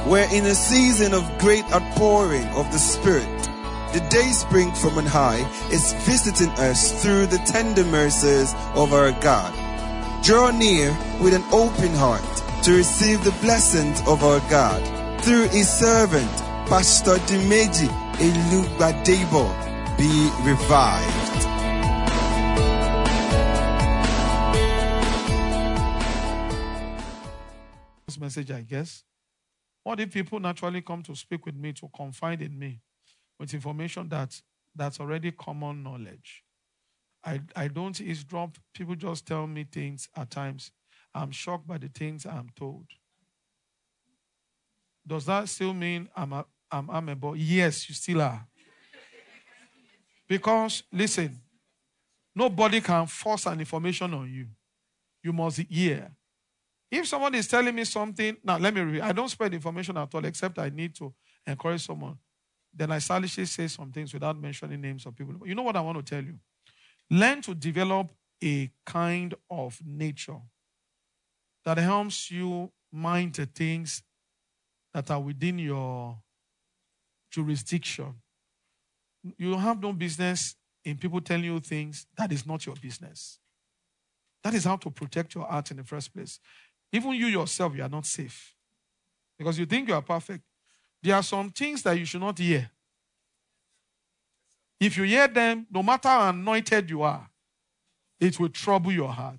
We're in a season of great outpouring of the Spirit. The day spring from on high is visiting us through the tender mercies of our God. Draw near with an open heart to receive the blessings of our God through His servant, Pastor Dimeji Elugbadebo. Be revived. This message, I guess. What if people naturally come to speak with me, to confide in me with information that's already common knowledge? I don't eavesdrop. People just tell me things at times. I'm shocked by the things I'm told. Does that still mean I'm amiable? Yes, you still are. Because, listen, nobody can force an information on you. You must hear. If somebody is telling me something, now let me read. I don't spread information at all, except I need to encourage someone. Then I silently say some things without mentioning names of people. You know what I want to tell you? Learn to develop a kind of nature that helps you mind the things that are within your jurisdiction. You have no business in people telling you things that is not your business. That is how to protect your heart in the first place. Even you yourself, you are not safe. Because you think you are perfect. There are some things that you should not hear. If you hear them, no matter how anointed you are, it will trouble your heart.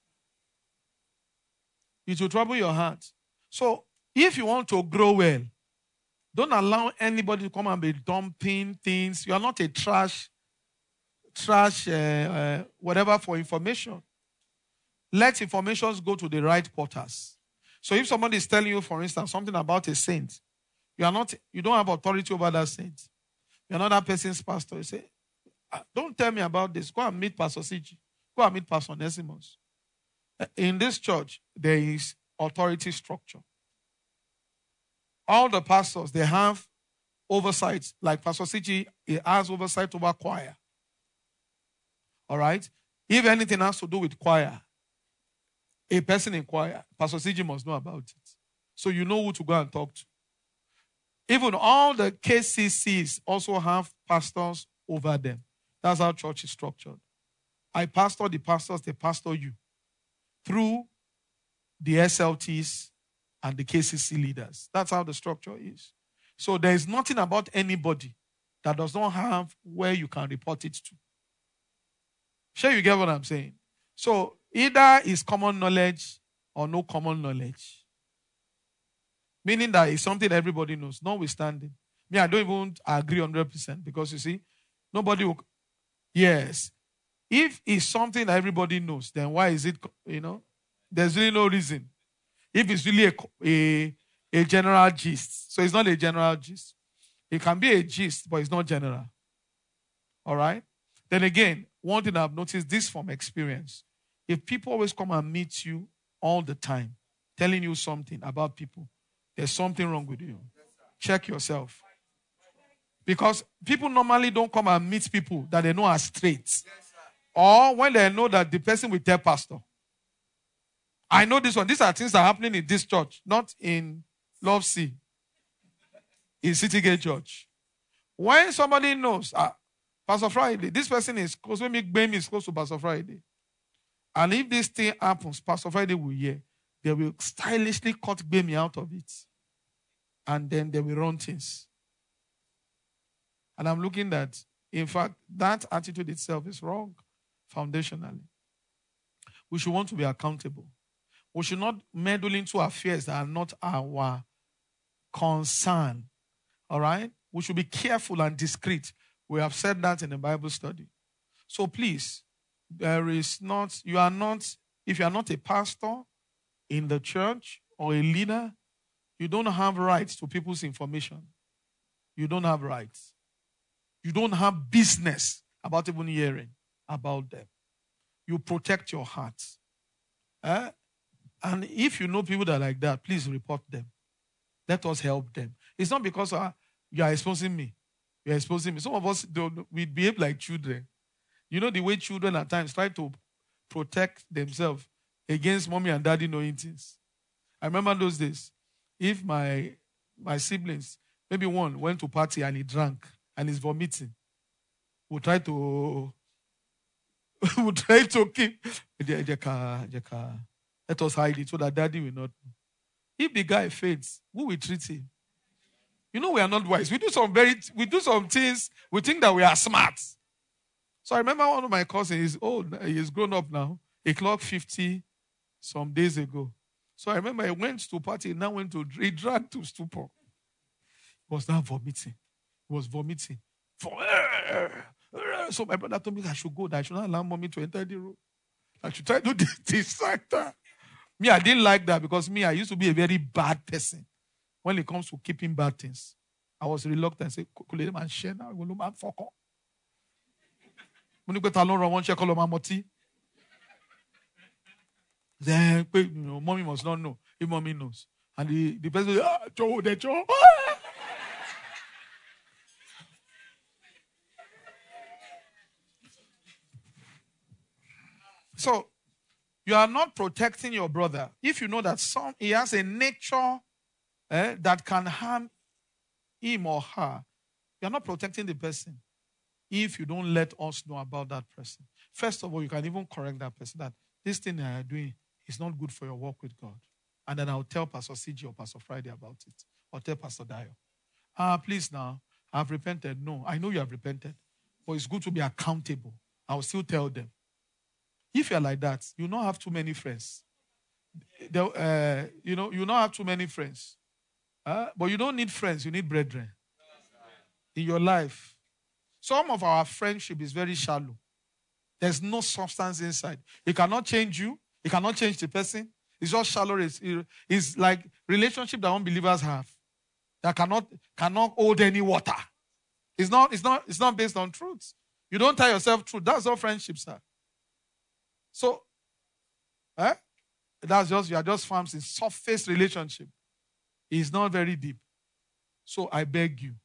It will trouble your heart. So, if you want to grow well, don't allow anybody to come and be dumping things. You are not a trash, whatever for information. Let information go to the right portals. So if somebody is telling you, for instance, something about a saint, you don't have authority over that saint. You're not that person's pastor. You say, don't tell me about this. Go and meet Pastor CG. Go and meet Pastor Nesimus. In this church, there is authority structure. All the pastors, they have oversight. Like Pastor CG, he has oversight over choir. All right? If anything has to do with choir, a person in choir, Pastor CG must know about it. So you know who to go and talk to. Even all the KCCs also have pastors over them. That's how church is structured. I pastor the pastors, they pastor you through the SLTs and the KCC leaders. That's how the structure is. So there is nothing about anybody that does not have where you can report it to. Sure, you get what I'm saying? So either is common knowledge or no common knowledge. Meaning that it's something everybody knows, notwithstanding. Me, I don't even agree 100% because you see, nobody will. Yes. If it's something that everybody knows, then why is it, there's really no reason. If it's really a general gist. So it's not a general gist. It can be a gist, but it's not general. All right? Then again, one thing I've noticed this from experience. If people always come and meet you all the time, telling you something about people, there's something wrong with you. Check yourself. Because people normally don't come and meet people that they know are straight. Or when they know that the person will tell pastor. I know this one. These are things that are happening in this church, not in Love Sea. In City Gate Church. When somebody knows, Pastor Friday, this person is close, when Bame is close to Pastor Friday. And if this thing happens, Pastor Friday will hear. They will stylishly cut Bame out of it. And then they will run things. And I'm looking at, in fact, that attitude itself is wrong, foundationally. We should want to be accountable. We should not meddle into affairs that are not our concern. All right? We should be careful and discreet. We have said that in the Bible study. So please, if you are not a pastor in the church or a leader, you don't have rights to people's information. You don't have rights. You don't have business about even hearing about them. You protect your heart. And if you know people that are like that, please report them. Let us help them. It's not because you are exposing me. You are exposing me. Some of us, we behave like children. You know the way children at times try to protect themselves against mommy and daddy knowing things. I remember those days. If my my siblings, maybe one went to party and he drank and he's vomiting. We'll try to keep. Let us hide it so that daddy will not know. If the guy faints, who will treat him? You know we are not wise. We do some things, we think that we are smart. So I remember one of my cousins is old, he's grown up now. He clocked 50 some days ago. So I remember he went to party, now he drank to stupor. He was now vomiting. He was vomiting. So my brother told me I should go, that I should not allow mommy to enter the room. I should try to distract her. Me, I didn't like that because I used to be a very bad person when it comes to keeping bad things. I was reluctant. I said, man, share now. Man, fuck off. When you go to Alon, one check all of my moti. Then, mommy must not know. If mommy knows. And the person, Joe. So, you are not protecting your brother. If you know that he has a nature that can harm him or her, you are not protecting the person if you don't let us know about that person. First of all, you can even correct that person that this thing that you are doing is not good for your walk with God. And then I'll tell Pastor CG or Pastor Friday about it. Or tell Pastor Dio. Please now, I've repented. No, I know you have repented. But it's good to be accountable. I will still tell them. If you're like that, you don't have too many friends. You don't have too many friends. But you don't need friends, you need brethren in your life. Some of our friendship is very shallow. There's no substance inside. It cannot change you. It cannot change the person. It's just shallow. It's like relationship that unbelievers have that cannot hold any water. It's not based on truth. You don't tell yourself truth. That's all friendships are. So, you are just farms in surface relationship. It's not very deep. So I beg you,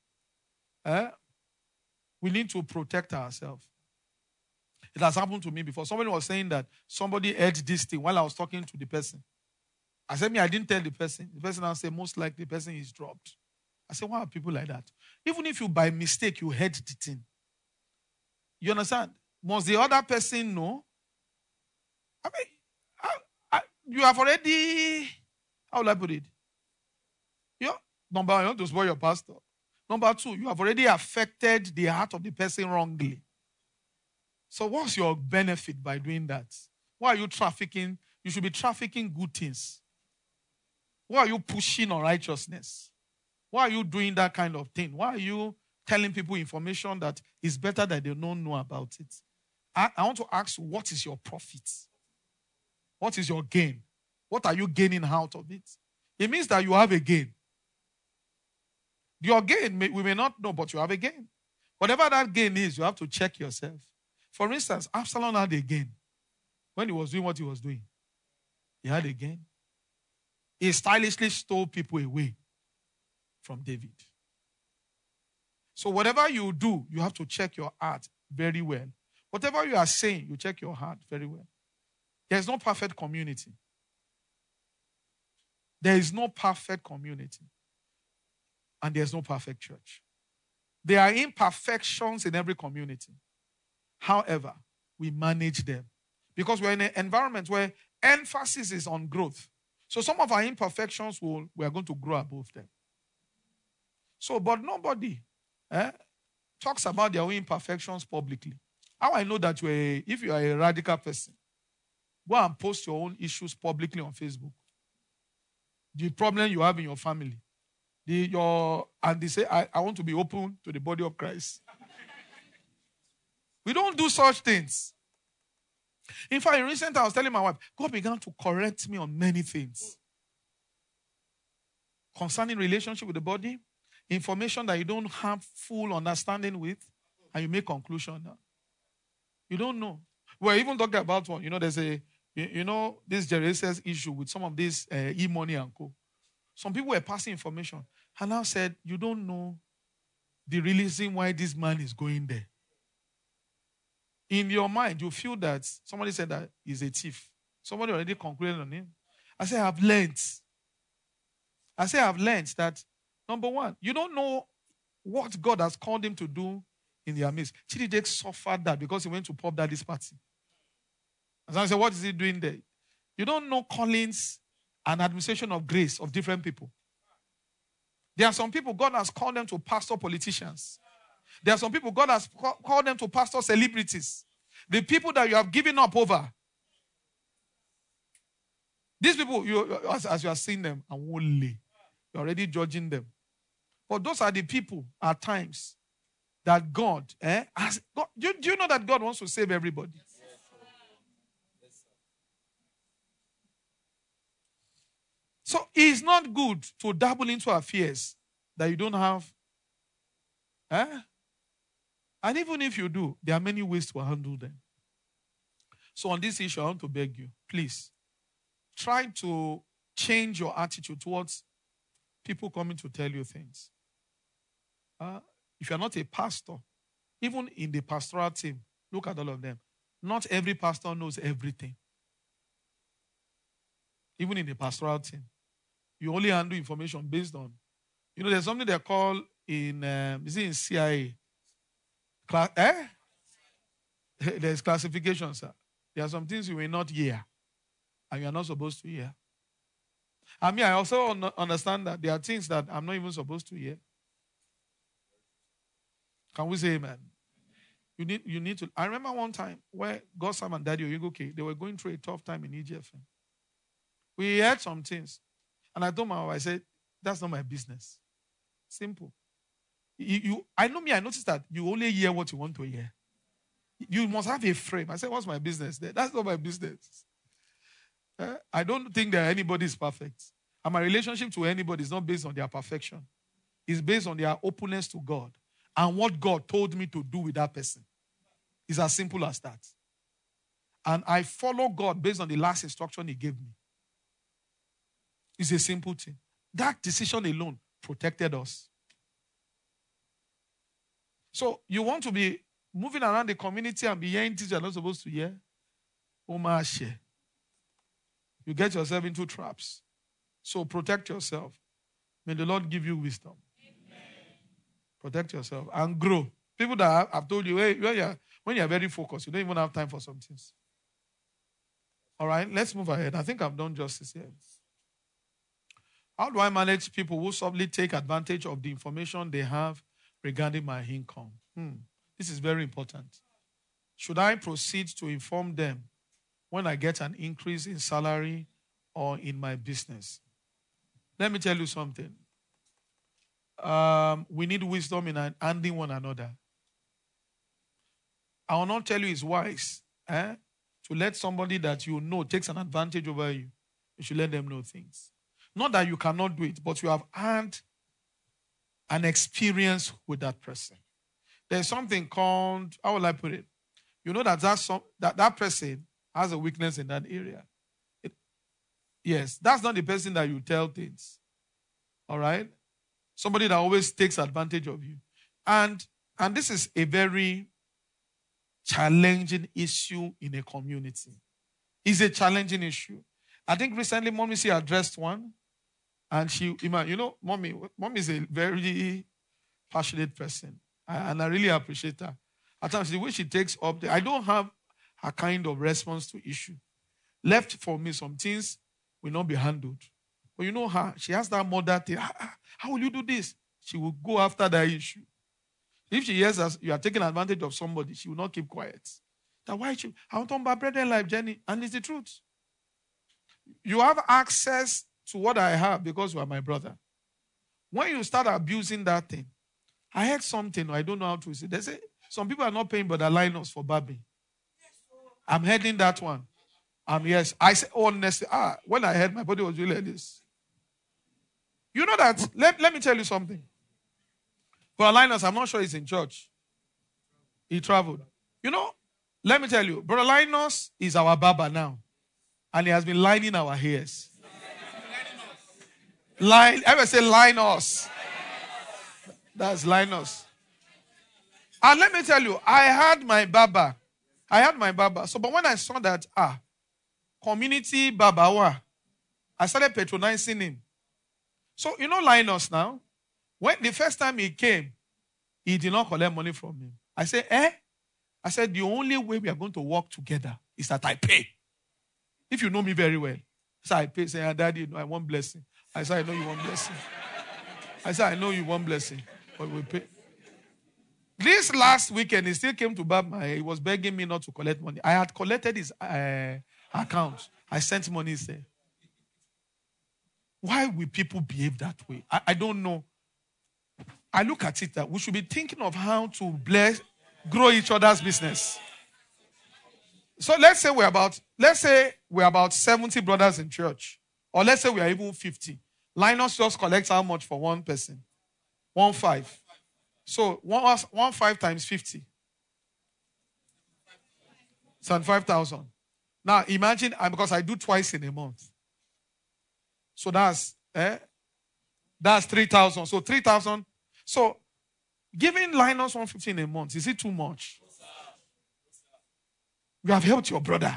we need to protect ourselves. It has happened to me before. Somebody was saying that somebody heard this thing while I was talking to the person. I said, I didn't tell the person. The person now said, most likely the person is dropped. I said, why are people like that? Even if you by mistake, you heard the thing. You understand? Must the other person know? I mean, you have already, how will I put it? Number one, you want to spoil your pastor. Number two, you have already affected the heart of the person wrongly. So what's your benefit by doing that? Why are you trafficking? You should be trafficking good things. Why are you pushing unrighteousness? Why are you doing that kind of thing? Why are you telling people information that is better that they don't know about it? I want to ask, what is your profit? What is your gain? What are you gaining out of it? It means that you have a gain. Your gain, we may not know, but you have a gain. Whatever that gain is, you have to check yourself. For instance, Absalom had a gain. When he was doing what he was doing, he had a gain. He stylishly stole people away from David. So whatever you do, you have to check your heart very well. Whatever you are saying, you check your heart very well. There is no perfect community. There is no perfect community. And there's no perfect church. There are imperfections in every community. However, we manage them. Because we're in an environment where emphasis is on growth. So some of our imperfections, we are going to grow above them. So, but nobody talks about their own imperfections publicly. How I know that if you are a radical person, go and post your own issues publicly on Facebook. The problem you have in your family. And they say, I want to be open to the body of Christ. We don't do such things. In fact, recently I was telling my wife, God began to correct me on many things. Concerning relationship with the body, information that you don't have full understanding with, and you make conclusion now. You don't know. We're even talking about one. There's this Jereses issue with some of this e-money and co. Some people were passing information and now said, you don't know the reason why this man is going there. In your mind, you feel that somebody said that he's a thief. Somebody already concluded on him. I say, I've learned that Number one, you don't know what God has called him to do in their midst. Chidi Jakes suffered that because he went to Pop Daddy's party. And so I said, what is he doing there? You don't know callings and administration of grace of different people. There are some people God has called them to pastor politicians. There are some people God has called them to pastor celebrities. The people that you have given up over. These people, as you are seeing them, are only. You're already judging them. But those are the people at times that God, God do you know that God wants to save everybody? So it's not good to dabble into affairs that you don't have. And even if you do, there are many ways to handle them. So on this issue, I want to beg you, please, try to change your attitude towards people coming to tell you things. If you're not a pastor, even in the pastoral team, look at all of them. Not every pastor knows everything. Even in the pastoral team. You only handle information based on, there's something they call is it in CIA? There's classifications, sir. There are some things you will not hear, and you are not supposed to hear. I also understand that there are things that I'm not even supposed to hear. Can we say amen? You need to. I remember one time where Gossam and Daddy Oyugoke, they were going through a tough time in EGFM. We heard some things. And I told my wife, I said, that's not my business. Simple. I noticed that you only hear what you want to hear. You must have a frame. I said, what's my business there? That's not my business. I don't think that anybody is perfect. And my relationship to anybody is not based on their perfection. It's based on their openness to God and what God told me to do with that person. It's as simple as that. And I follow God based on the last instruction he gave me. It's a simple thing. That decision alone protected us. So you want to be moving around the community and be hearing things you're not supposed to hear? You get yourself into traps. So protect yourself. May the Lord give you wisdom. Amen. Protect yourself and grow. People that have told you, hey, when you're very focused, you don't even have time for some things. All right, let's move ahead. I think I've done justice here. How do I manage people who subtly take advantage of the information they have regarding my income? This is very important. Should I proceed to inform them when I get an increase in salary or in my business? Let me tell you something. We need wisdom in handling one another. I will not tell you it's wise to let somebody that you know takes an advantage over you. You should let them know things. Not that you cannot do it, but you have had an experience with that person. There's something called, how will I put it? You know that that person has a weakness in that area. Yes, that's not the person that you tell things. All right? Somebody that always takes advantage of you. And this is a very challenging issue in a community. It's a challenging issue. I think recently Mommy addressed one. And Mommy is a very passionate person. And I really appreciate her. At times, the way she takes up, I don't have her kind of response to issue. Left for me, some things will not be handled. But you know her, she has that mother thing. How will you do this? She will go after that issue. If she hears us, you are taking advantage of somebody, she will not keep quiet. That why I want to talk about bread and life, Jenny. And it's the truth. You have access to what I have because you are my brother. When you start abusing that thing, I heard something, I don't know how to say. They say some people are not paying Brother Linus for barbing. I'm heading that one. Yes. I say honestly, when I heard, my body was really like this. You know that, let me tell you something. Brother Linus, I'm not sure he's in church. He traveled. Let me tell you, Brother Linus is our barber now. And he has been lining our hairs. Ever say Linus? That's Linus. And let me tell you, I had my barber. So, but when I saw that, community barber, I started patronizing him. So, Linus now, When the first time he came, he did not collect money from me. I said, I said, the only way we are going to work together is that I pay. If you know me very well. So I pay, say, Daddy, I want blessing. I said, I know you want blessing. I said, I know you want blessing, but we pay. This last weekend, he still came to Bab. He was begging me not to collect money. I had collected his account. I sent money there. Why will people behave that way? I don't know. I look at it that we should be thinking of how to grow each other's business. So let's say we're about 70 brothers in church. Or let's say we are even 50. Linus just collects how much for one person? 1.5. So 1.5 times 50. 75,000. Now imagine, because I do twice in a month. So that's 3,000. So 3,000. So giving Linus 150 in a month, is it too much? You have helped your brother.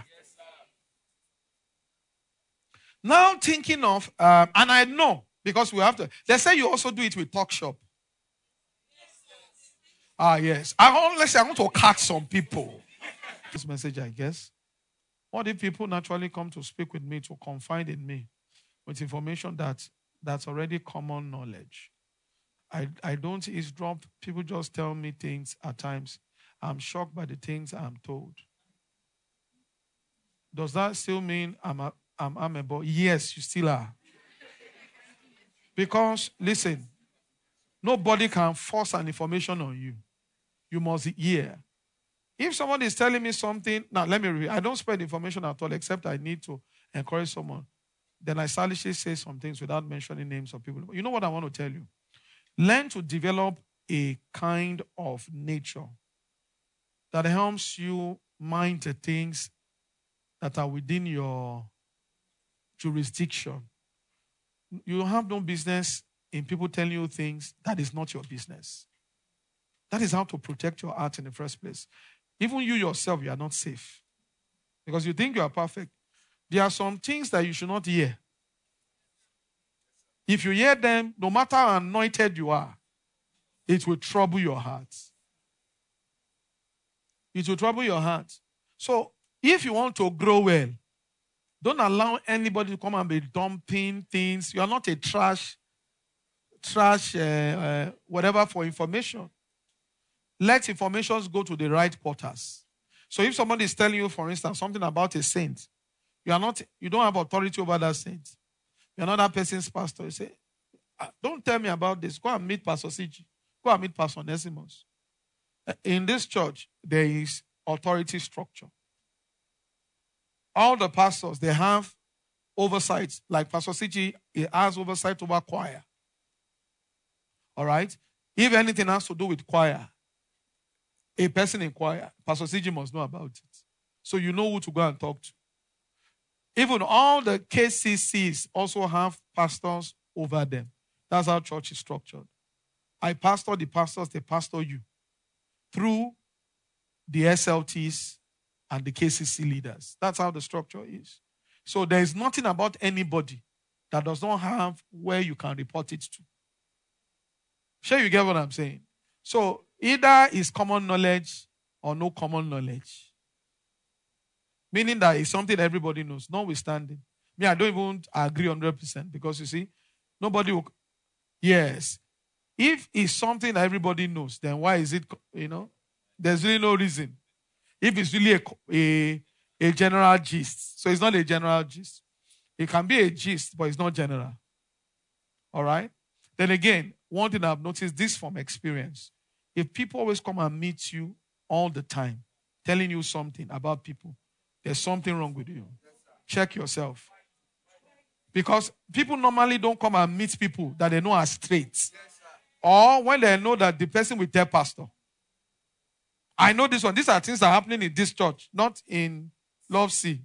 Now thinking of, and I know, because we have to, let's say you also do it with Talk Shop. Yes. Let's say I want to catch some people. This message, I guess. What if people naturally come to speak with me, to confide in me with information that's already common knowledge? I don't eavesdrop. People just tell me things at times. I'm shocked by the things I'm told. Does that still mean I'm amiable? Yes, you still are. Because, listen, nobody can force an information on you. You must hear. If somebody is telling me something, now let me read. I don't spread information at all, except I need to encourage someone. Then I silently say some things without mentioning names of people. You know what I want to tell you? Learn to develop a kind of nature that helps you mind the things that are within your jurisdiction. You have no business in people telling you things that is not your business. That is how to protect your heart in the first place. Even you yourself, you are not safe. Because you think you are perfect. There are some things that you should not hear. If you hear them, no matter how anointed you are, it will trouble your heart. It will trouble your heart. So, if you want to grow well, don't allow anybody to come and be dumping things. You are not a trash, whatever for information. Let information go to the right portals. So if somebody is telling you, for instance, something about a saint, you don't have authority over that saint. You're not that person's pastor. You say, don't tell me about this. Go and meet Pastor CG. Go and meet Pastor Nesimus. In this church, there is authority structure. All the pastors, they have oversight. Like Pastor CG, he has oversight over choir. All right? If anything has to do with choir, a person in choir, Pastor CG must know about it. So you know who to go and talk to. Even all the KCCs also have pastors over them. That's how church is structured. I pastor the pastors, they pastor you. Through the SLTs and the KCC leaders. That's how the structure is. So there is nothing about anybody that does not have where you can report it to. Sure, you get what I'm saying? So either is common knowledge or no common knowledge. Meaning that it's something everybody knows, notwithstanding. Me, I don't even agree 100% because you see, nobody will. Yes. If it's something that everybody knows, then why is it, there's really no reason. If it's really a general gist. So it's not a general gist. It can be a gist, but it's not general. All right? Then again, one thing I've noticed this from experience. If people always come and meet you all the time, telling you something about people, there's something wrong with you. Check yourself. Because people normally don't come and meet people that they know are straight. Or when they know that the person will tell pastor. I know this one. These are things that are happening in this church, not in Love Sea.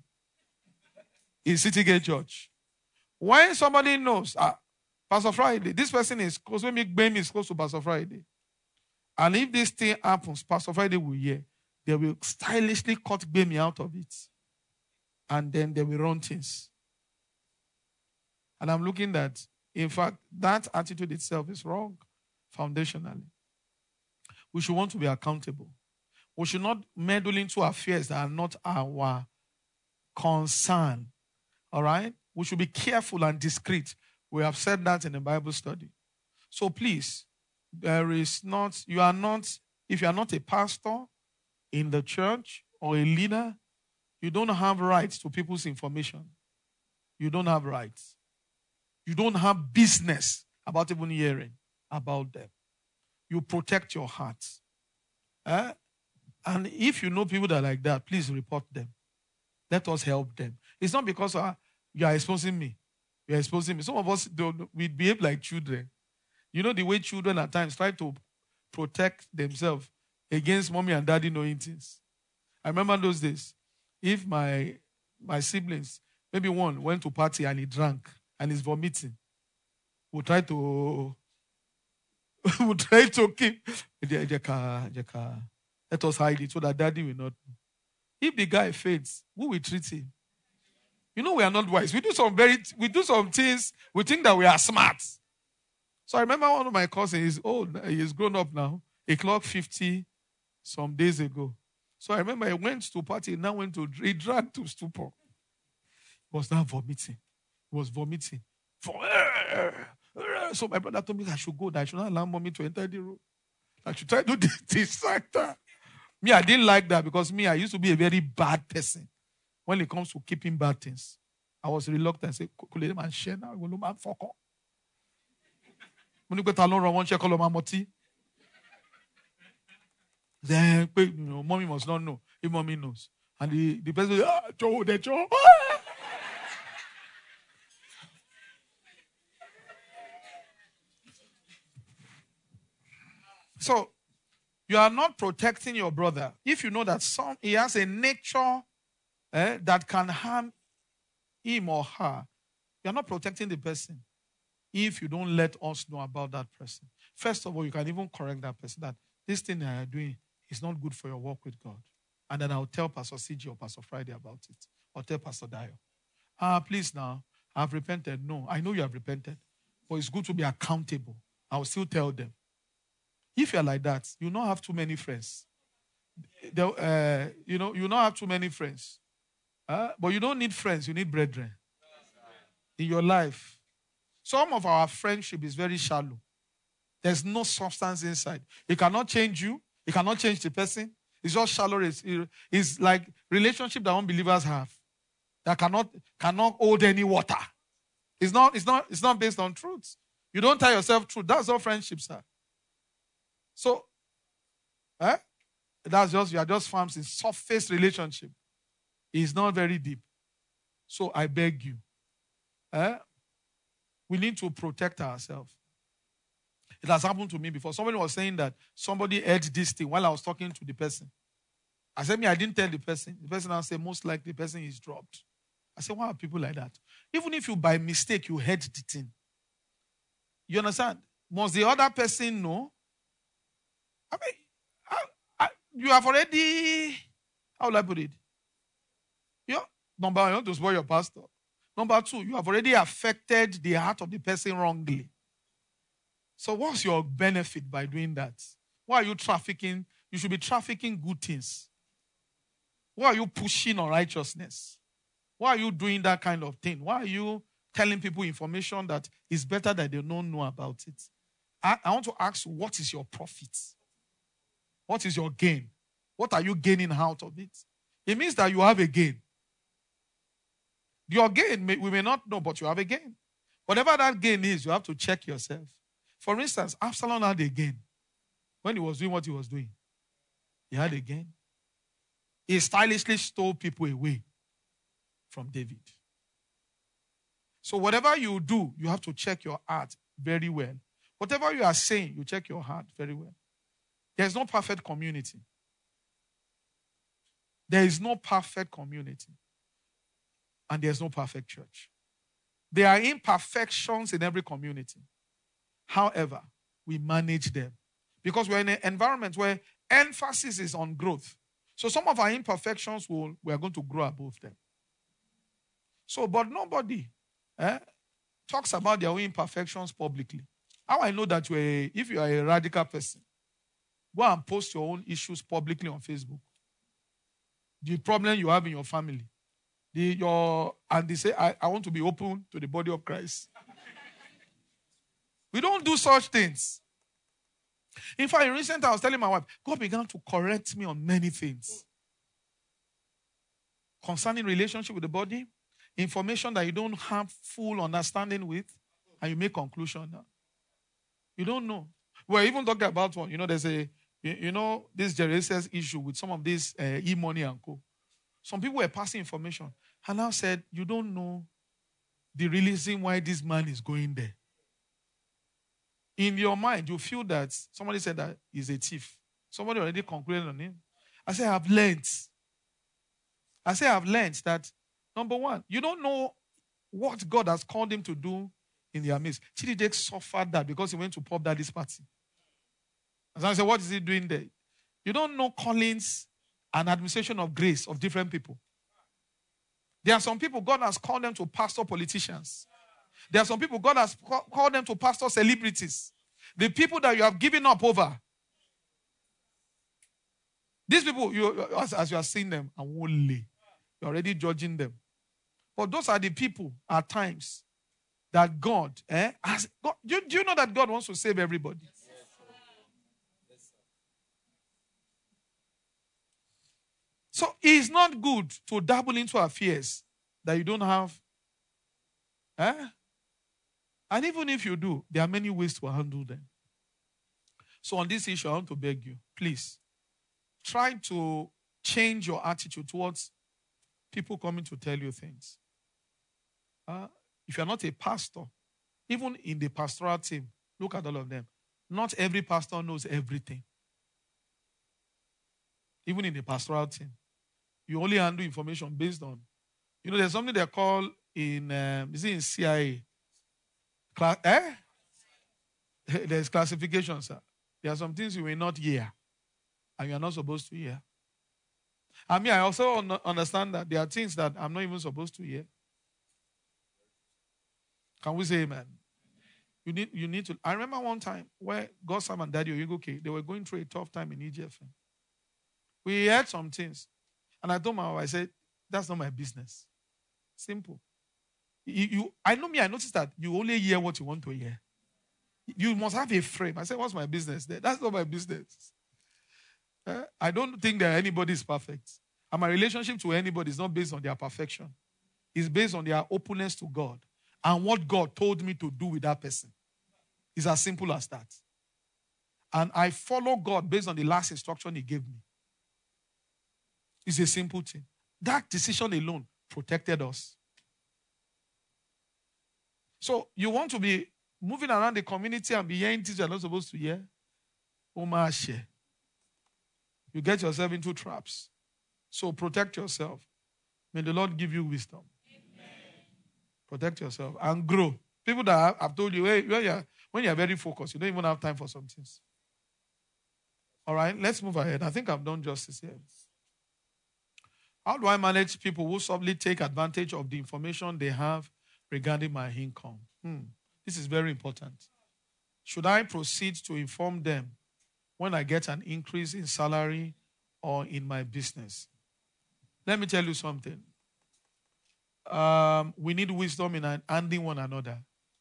In City Gate Church. When somebody knows, Pastor Friday, this person is close, when Bame is close to Pastor Friday. And if this thing happens, Pastor Friday will hear. They will stylishly cut Bame out of it. And then they will run things. And I'm looking at, in fact, that attitude itself is wrong. foundationally. We should want to be accountable. We should not meddle into affairs that are not our concern. All right? We should be careful and discreet. We have said that in the Bible study. So please, if you are not a pastor in the church or a leader, you don't have rights to people's information. You don't have rights. You don't have business about even hearing about them. You protect your heart. And if you know people that are like that, please report them. Let us help them. It's not because you are exposing me. You are exposing me. Some of us, we behave like children. You know the way children at times try to protect themselves against mommy and daddy knowing things. I remember those days. If my siblings, maybe one went to party and he drank and is vomiting, we'll try to keep let us hide it so that daddy will not know. If the guy faints, who will treat him? You know we are not wise. We do some things, we think that we are smart. So I remember one of my cousins is old, he is grown up now. He clocked 50 some days ago. So I remember he went to party, now he drank to stupor. He was now vomiting. He was vomiting. So my brother told me I should go, that I should not allow mommy to enter the room. I should try to distract her. Me, I didn't like that because I used to be a very bad person when it comes to keeping bad things. I was reluctant. I said, man, share now. Man, fuck off. When you go to Alon, check all of my moti. Then, mommy must not know. If mommy knows. And the person says, Joe, the Joe. So, you are not protecting your brother. If you know that he has a nature that can harm him or her, you are not protecting the person if you don't let us know about that person. First of all, you can even correct that person that this thing that you're doing is not good for your walk with God. And then I'll tell Pastor CG or Pastor Friday about it. Or tell Pastor Dio. Please now, I've repented. No, I know you have repented. But it's good to be accountable. I will still tell them. If you're like that, you don't have too many friends. You don't have too many friends. But you don't need friends, you need brethren in your life. Some of our friendship is very shallow. There's no substance inside. It cannot change you. It cannot change the person. It's just shallow. It's like relationship that unbelievers have that cannot hold any water. It's not based on truth. You don't tell yourself truth. That's all friendships are. So, you are just farms in surface relationship. It's not very deep. So I beg you, we need to protect ourselves. It has happened to me before. Somebody was saying that somebody heard this thing while I was talking to the person. I said, I didn't tell the person. The person now said, most likely the person is dropped. I said, why are people like that? Even if you by mistake, you heard the thing. You understand? Must the other person know? I mean, you have already, how will I put it? Number one, you want to spoil your pastor. Number two, you have already affected the heart of the person wrongly. So what's your benefit by doing that? Why are you trafficking? You should be trafficking good things. Why are you pushing on righteousness? Why are you doing that kind of thing? Why are you telling people information that is better that they don't know about it? I want to ask, what is your profit? What is your gain? What are you gaining out of it? It means that you have a gain. Your gain, we may not know, but you have a gain. Whatever that gain is, you have to check yourself. For instance, Absalom had a gain. When he was doing what he was doing, he had a gain. He stylishly stole people away from David. So whatever you do, you have to check your heart very well. Whatever you are saying, you check your heart very well. There's no perfect community. There is no perfect community. And there's no perfect church. There are imperfections in every community. However, we manage them. Because we're in an environment where emphasis is on growth. So some of our imperfections, we are going to grow above them. So, but nobody talks about their own imperfections publicly. How I know that if you are a radical person, go and post your own issues publicly on Facebook. The problem you have in your family. And they say, I want to be open to the body of Christ. We don't do such things. In fact, recently I was telling my wife, God began to correct me on many things. Concerning relationship with the body, information that you don't have full understanding with, and you make conclusion now. You don't know. We're even talking about one. There's this Jerusalem's issue with some of this e-money and co. Some people were passing information and now said, you don't know the reason why this man is going there. In your mind, you feel that somebody said that he's a thief. Somebody already concluded on him. I say, I've learned that, number one, you don't know what God has called him to do in their midst. Chididek suffered that because he went to Pop Daddy's party. And so I said, what is he doing there? You don't know callings and administration of grace of different people. There are some people God has called them to pastor politicians. There are some people God has called them to pastor celebrities. The people that you have given up over. These people, as you are seeing them, are only. You're already judging them. But those are the people at times that God, do you know that God wants to save everybody? So it's not good to dabble into affairs that you don't have. And even if you do, there are many ways to handle them. So on this issue, I want to beg you, please, try to change your attitude towards people coming to tell you things. If you're not a pastor, even in the pastoral team, look at all of them. Not every pastor knows everything. Even in the pastoral team. You only handle information based on, there's something they call is it in CIA? There's classifications, sir. There are some things you will not hear, and you are not supposed to hear. I also understand that there are things that I'm not even supposed to hear. Can we say amen? You need to. I remember one time where God, Sam, and Daddy Oyugoke, they were going through a tough time in EGFM. We heard some things, and I told my wife, I said, that's not my business. Simple. I noticed that you only hear what you want to hear. You must have a frame. I said, what's my business there? That's not my business. I don't think that anybody is perfect. And my relationship to anybody is not based on their perfection. It's based on their openness to God and what God told me to do with that person. It's as simple as that. And I follow God based on the last instruction he gave me. It's a simple thing. That decision alone protected us. So you want to be moving around the community and be hearing things you're not supposed to hear? You get yourself into traps. So protect yourself. May the Lord give you wisdom. Amen. Protect yourself and grow. People that I've told you, when you're very focused, you don't even have time for some things. All right, let's move ahead. I think I've done justice here. How do I manage people who subtly take advantage of the information they have regarding my income? This is very important. Should I proceed to inform them when I get an increase in salary or in my business? Let me tell you something. We need wisdom in handling one another.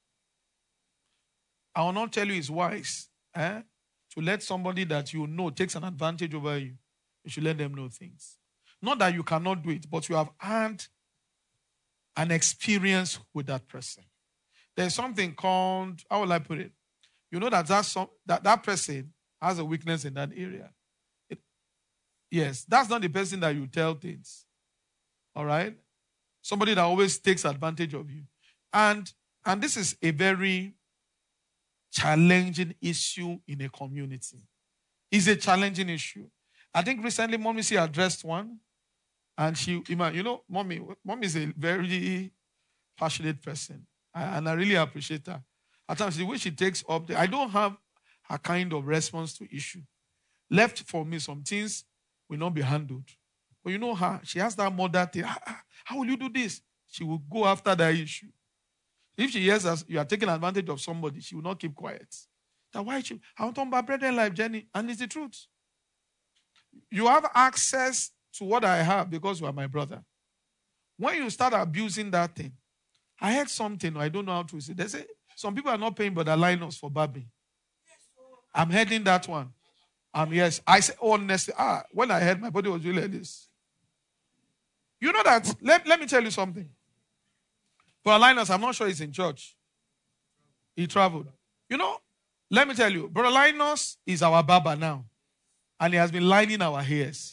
I will not tell you it's wise to let somebody that you know takes an advantage over you. You should let them know things. Not that you cannot do it, but you have had an experience with that person. There's something called, how will I put it? You know that that person has a weakness in that area. Yes, that's not the person that you tell things. All right? Somebody that always takes advantage of you. And this is a very challenging issue in a community. It's a challenging issue. I think recently Mommy addressed one. And Mommy is a very passionate person. And I really appreciate her. At times, the way she takes up, I don't have her kind of response to issue. Left for me, some things will not be handled. But you know her, she has that mother thing. How will you do this? She will go after that issue. If she hears us, you are taking advantage of somebody, she will not keep quiet. Now, why should I want to talk about brethren life journey? And it's the truth. You have access to what I have because you are my brother. When you start abusing that thing, I heard something, I don't know how to say. They say some people are not paying Brother Linus for barbing. I'm heading that one. Yes. I say honestly, when I heard, my body was really like this. You know that, let me tell you something. Brother Linus, I'm not sure he's in church. He traveled. You know, let me tell you, Brother Linus is our barber now. And he has been lining our hairs.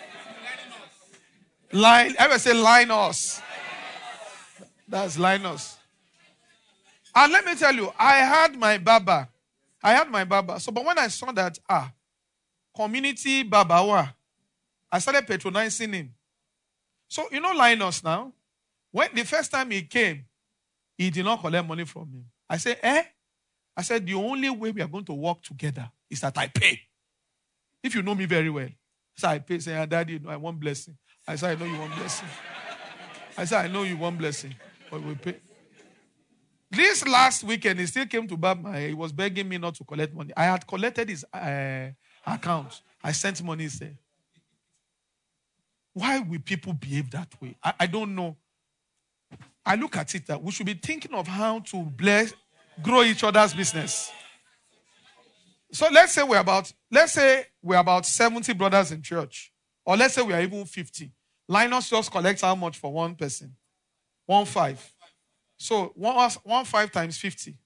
Ever say Linus? That's Linus. And let me tell you, I had my barber. So, but when I saw that, community barber, I started patronizing him. So, you know Linus now? When the first time he came, he did not collect money from me. I said, I said, the only way we are going to work together is that I pay. If you know me very well. So I pay, say, Daddy, I want blessing. I said, I know you want blessing. I said, I know you want blessing, but we pay. This last weekend, he still came to barb my hair. He was begging me not to collect money. I had collected his account. I sent money there. Why will people behave that way? I don't know. I look at it that we should be thinking of how to grow each other's business. So let's say we're about 70 brothers in church. Or let's say we are even 50. Linus just collects how much for one person? 1.5. So 1.5 times 50.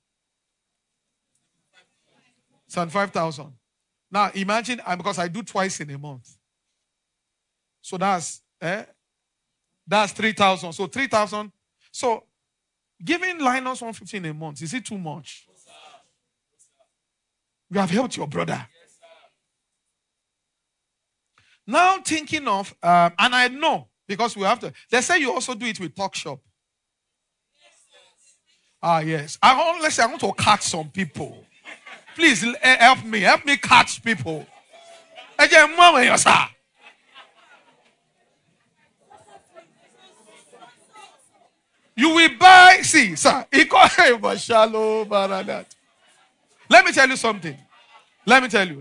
75,000. Now imagine, because I do twice in a month. So that's 3,000. So 3,000. So giving Linus 150 in a month, is it too much? You have helped your brother. Now thinking of, and I know, because we have to, they say you also do it with Talk Shop. Yes. I want to catch some people. Please help me. Help me catch people. You will buy, see, sir. Let me tell you something. Let me tell you.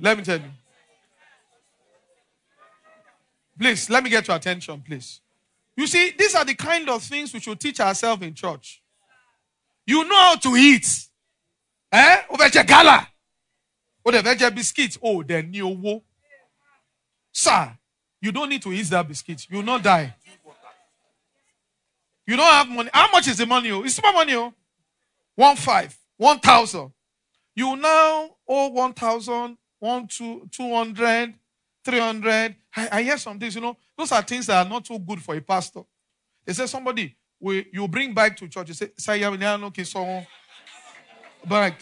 Please, let me get your attention, please. You see, these are the kind of things we should teach ourselves in church. You know how to eat. Over gala. Or the veggie biscuits. Oh, the new wo. Sir, you don't need to eat that biscuit. You will not die. You don't have money. How much is the money? It's small money. 1,500, 1,000. You now owe 1,000, 200, 300. I hear some things, those are things that are not so good for a pastor. They say somebody, you bring bike to church. You say, bike.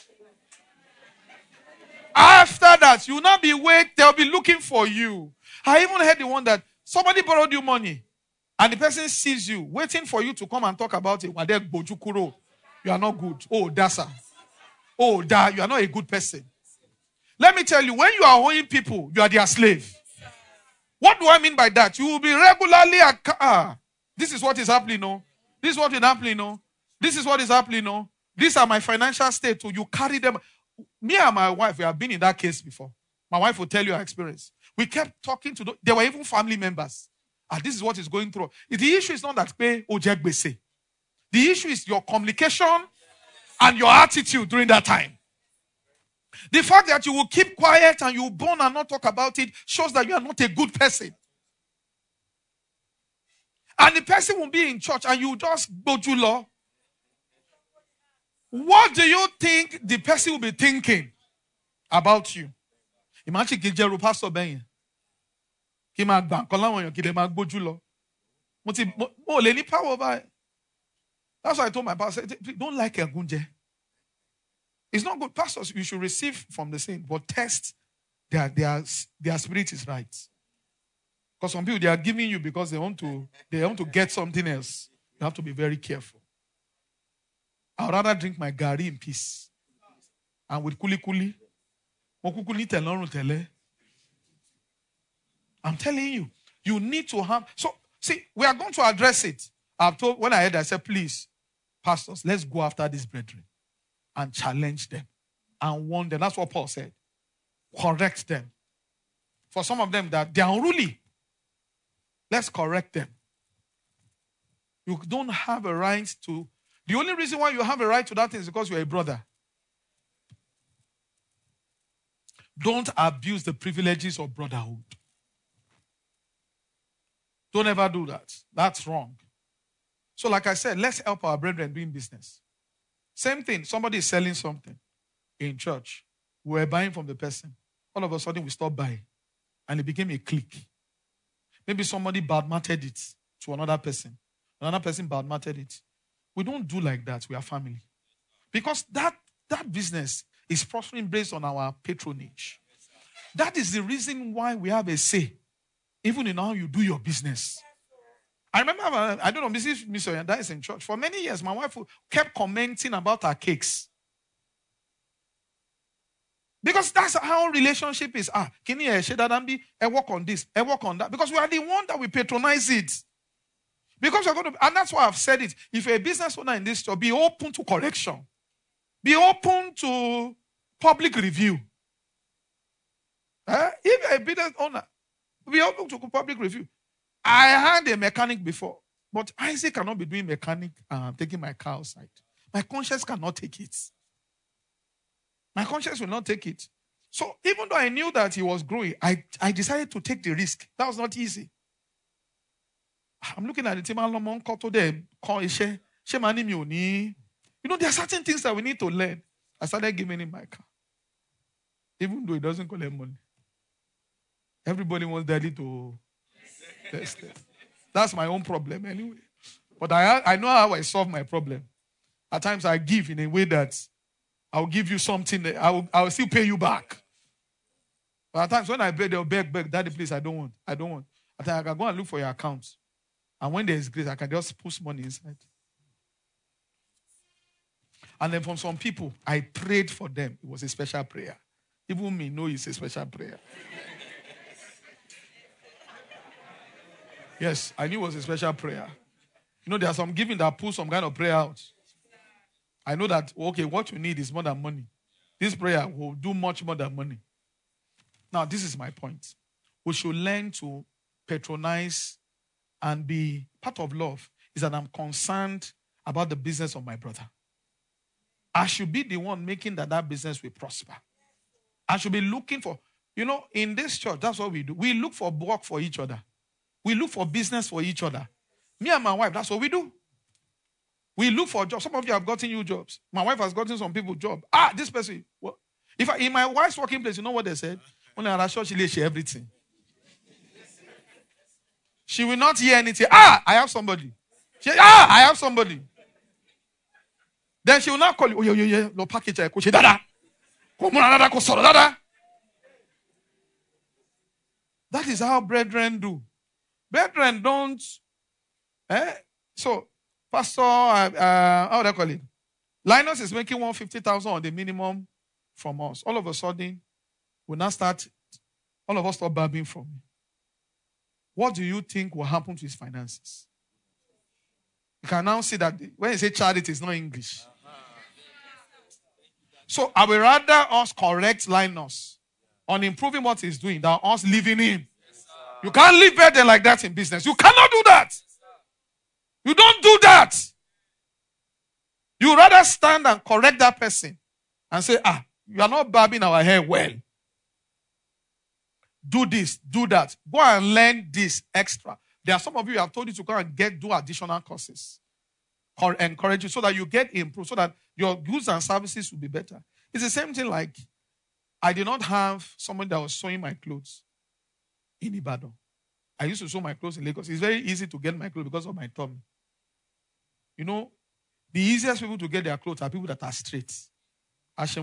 After that, you will not be they'll be looking for you. I even heard the one that somebody borrowed you money. And the person sees you, waiting for you to come and talk about it. You are not good. Oh, Dasa. Oh, Da, you are not a good person. Let me tell you, when you are owing people, you are their slave. What do I mean by that? You will be regularly this is what is happening, no? This is what is happening, no? This is what is happening, no? These are my financial state. So you carry them. Me and my wife, we have been in that case before. My wife will tell you her experience. We kept talking to they were even family members. And this is what is going through. The issue is not that pay ojegbese. The issue is your communication and your attitude during that time. The fact that you will keep quiet and you will burn and not talk about it shows that you are not a good person. And the person will be in church and you just go to law. What do you think the person will be thinking about you? Imagine Gijeru Pastor Ben. That's why I told my pastor, don't like a gunje. It's not good. Pastors, you should receive from the same, but test their spirit is right. Because some people, they are giving you because they want to get something else. You have to be very careful. I would rather drink my gari in peace. And with kuli. I'm telling you, you need to have. So, see, we are going to address it. When I heard, I said, please, pastors, let's go after these brethren and challenge them and warn them. That's what Paul said. Correct them. For some of them that they are unruly, let's correct them. You don't have a right to. The only reason why you have a right to that is because you're a brother. Don't abuse the privileges of brotherhood. Don't ever do that. That's wrong. So like I said, let's help our brethren doing business. Same thing. Somebody is selling something in church. We're buying from the person. All of a sudden we stop buying. And it became a clique. Maybe somebody badmouthed it to another person. Another person badmouthed it. We don't do like that. We are family. Because that business is prospering based on our patronage. That is the reason why we have a say, even in how you do your business. I remember, I don't know, Miss Oyanda is in church. For many years, my wife kept commenting about our cakes. Because that's how relationship is. Can you I work on this, I work on that. Because we are the one that we patronize it. Because we're going to, and that's why I've said it. If you're a business owner in this job, be open to correction. Be open to public review. If you're a business owner, be open to public review. I had a mechanic before, but Isaac cannot be doing mechanic and taking my car outside. My conscience cannot take it. My conscience will not take it. So even though I knew that he was growing, I decided to take the risk. That was not easy. I'm looking at the team. You know, there are certain things that we need to learn. I started giving him my car. Even though he doesn't collect money. Everybody wants daddy to test it. That's my own problem anyway. But I know how I solve my problem. At times I give in a way that I'll give you something that I will still pay you back. But at times when I beg, they'll beg, daddy, please, I don't want. I think I can go and look for your account. And when there is grace, I can just push money inside. And then from some people, I prayed for them. It was a special prayer. Even me know it's a special prayer. Yes, I knew it was a special prayer. You know, there are some giving that pull some kind of prayer out. I know that, okay, what you need is more than money. This prayer will do much more than money. Now, this is my point. We should learn to patronize and be part of love is that I'm concerned about the business of my brother. I should be the one making that business will prosper. I should be looking for, you know, in this church, that's what we do. We look for work for each other. We look for business for each other. Me and my wife, that's what we do. We look for jobs. Some of you have gotten new jobs. My wife has gotten some people jobs. This person. Well, in my wife's working place, you know what they said? When I she lay everything. She will not hear anything. I have somebody. I have somebody. Then she will not call you. Oh, yeah. No package. Dada. That is how brethren do. Brethren don't. So, Pastor, how do I call it? Linus is making 150,000 on the minimum from us. All of a sudden, we now start. All of us start babbling from him. What do you think will happen to his finances? You can now see that when you say charity, it's not English. So I would rather us correct Linus on improving what he's doing than us leaving him. You can't live better like that in business. You cannot do that. You don't do that. You rather stand and correct that person and say, you are not barbing our hair well. Do this, do that. Go and learn this extra. There are some of you who have told you to go and do additional courses. Or encourage you so that you get improved, so that your goods and services will be better. It's the same thing like I did not have someone that was sewing my clothes in Ibadan. I used to sew my clothes in Lagos. It's very easy to get my clothes because of my tummy. You know, the easiest people to get their clothes are people that are straight. But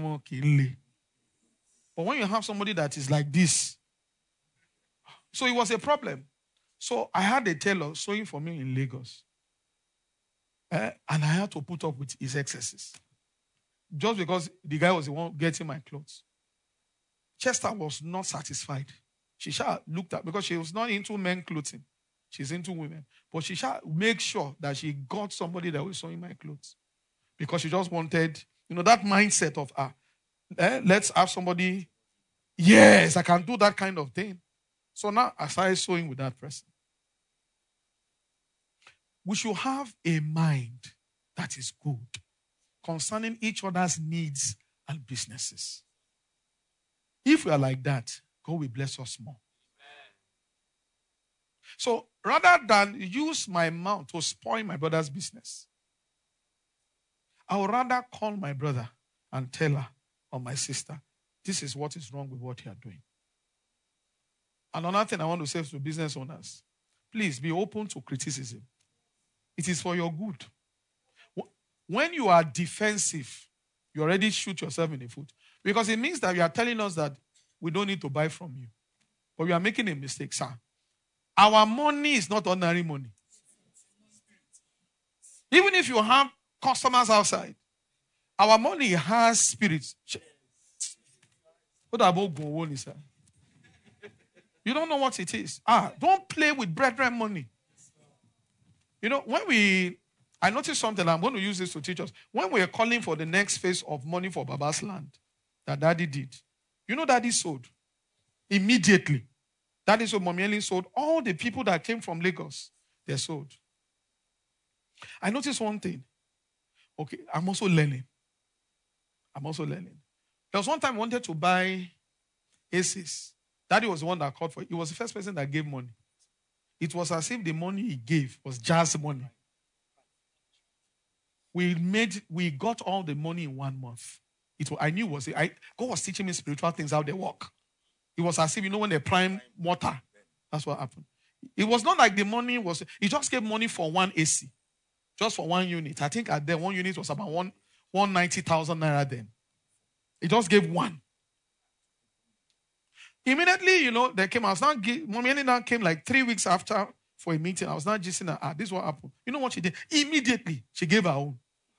when you have somebody that is like this, so it was a problem. So I had a tailor sewing for me in Lagos. And I had to put up with his excesses. Just because the guy was the one getting my clothes. Chester was not satisfied. She looked at, because she was not into men clothing. She's into women. But she make sure that she got somebody that was sewing my clothes. Because she just wanted, that mindset of, let's have somebody, yes, I can do that kind of thing. So now I started sowing with that person. We should have a mind that is good concerning each other's needs and businesses. If we are like that, God will bless us more. So rather than use my mouth to spoil my brother's business, I would rather call my brother and tell her or my sister, this is what is wrong with what you are doing. Another thing I want to say to business owners, please be open to criticism. It is for your good. When you are defensive, you already shoot yourself in the foot. Because it means that you are telling us that we don't need to buy from you. But we are making a mistake, sir. Our money is not ordinary money. Even if you have customers outside, our money has spirits. What about Gowoni, sir? You don't know what it is. Don't play with brethren money. I noticed something, I'm going to use this to teach us. When we are calling for the next phase of money for Baba's land, that Daddy did, Daddy sold. Immediately. Daddy sold, Mommy Ellen sold. All the people that came from Lagos, they sold. I noticed one thing. Okay, I'm also learning. There was one time I wanted to buy Aces. Daddy was the one that called for it. He was the first person that gave money. It was as if the money he gave was just money. We got all the money in 1 month. I knew God was teaching me spiritual things, how they work. It was as if, when they prime water, that's what happened. It was not like the money was, he just gave money for one AC, just for one unit. I think at then one unit was about 190,000 naira then. He just gave one. Immediately, they came. Mommy Elena came like 3 weeks after for a meeting. I was not just saying, this is what happened. You know what she did? Immediately, she gave her own.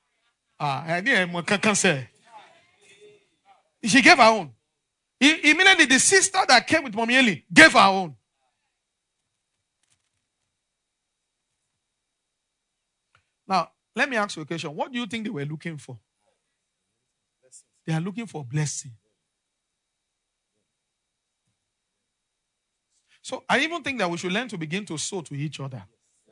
She gave her own. Immediately, the sister that came with Mommy Ellie gave her own. Now, let me ask you a question. What do you think they were looking for? They are looking for blessing. So I even think that we should learn to begin to sow to each other.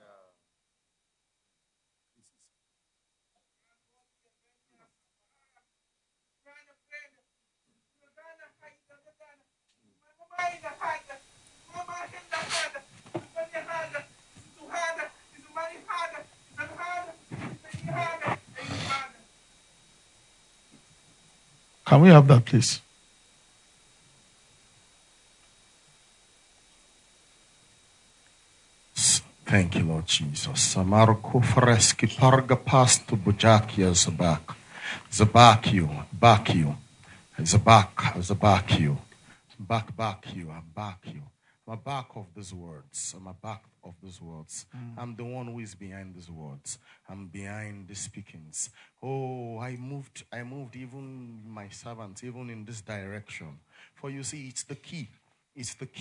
Can we have that, please? Thank you, Lord Jesus. Samarko freski parga pastu bujakia zabak. Zabakio, bakio. Zabakio. Bakbakio, I'm back you. I'm a back of these words. I'm the one who is behind these words. I'm behind the speakings. Oh, I moved even my servants, even in this direction. For you see, it's the key. It's the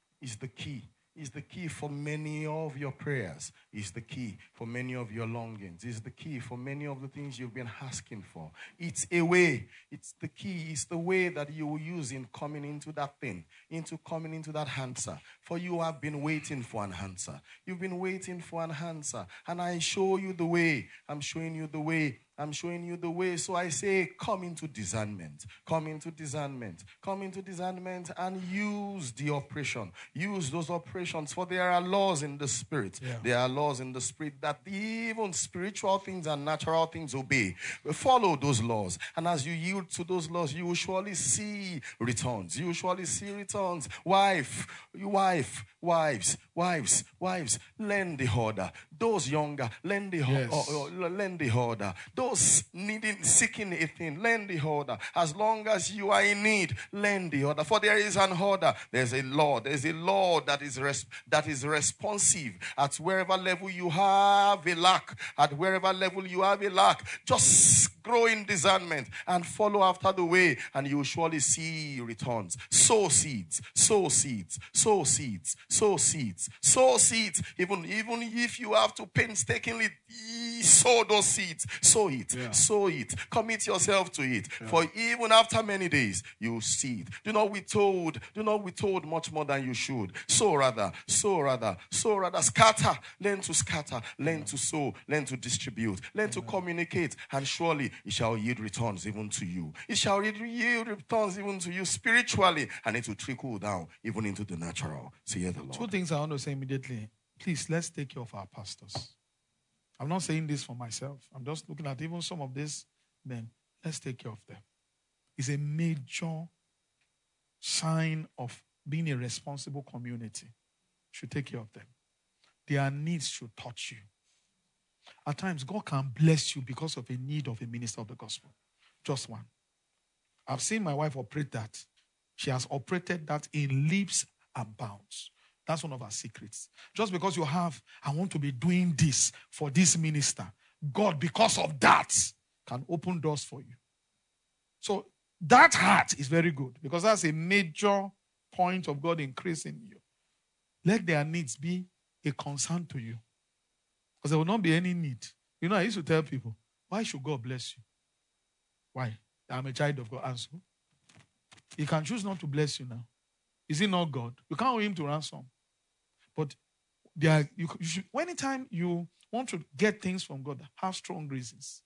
key for many of your prayers. It's the key for many of your longings. It's the key for many of the things you've been asking for. It's a way. It's the key. It's the way that you will use in coming into that thing, coming into that answer. For you have been waiting for an answer. You've been waiting for an answer. And I show you the way. I'm showing you the way. So I say, come into discernment and use the operation. Use those operations, for there are laws in the spirit. Yeah. There are laws in the spirit that even spiritual things and natural things obey. Follow those laws. And as you yield to those laws, you will surely see returns. Wives, lend the order. Those younger, lend the order. Those seeking a thing, lend the order. As long as you are in need, lend the order. For there is an order. There's a law that is responsive at wherever level you have a lack. Just grow in discernment and follow after the way, and you will surely see returns. Sow seeds. Even if you have to painstakingly sow those seeds. Sow it. Yeah. Sow it. Commit yourself to it. Yeah. For even after many days, you will see it. Do not withhold much more than you should. Sow rather. Scatter. Learn to scatter. Learn to sow. Learn to distribute. Learn to communicate. And surely it shall yield returns even to you. It shall yield returns even to you spiritually. And it will trickle down even into the natural. See the Lord. Two things I want to say immediately. Please, let's take care of our pastors. I'm not saying this for myself. I'm just looking at even some of these men. Let's take care of them. It's a major sign of being a responsible community. Should take care of them. Their needs should touch you. At times, God can bless you because of a need of a minister of the gospel. Just one. I've seen my wife operate that. She has operated that in leaps and bounds. That's one of our secrets. Just because you have, I want to be doing this for this minister, God, because of that, can open doors for you. So that heart is very good because that's a major point of God increasing you. Let their needs be a concern to you. Because there will not be any need. You know, I used to tell people, why should God bless you? Why? I'm a child of God. And so, He can choose not to bless you now. Is He not God? You can't hold Him to ransom. But you should, anytime you want to get things from God, have strong reasons.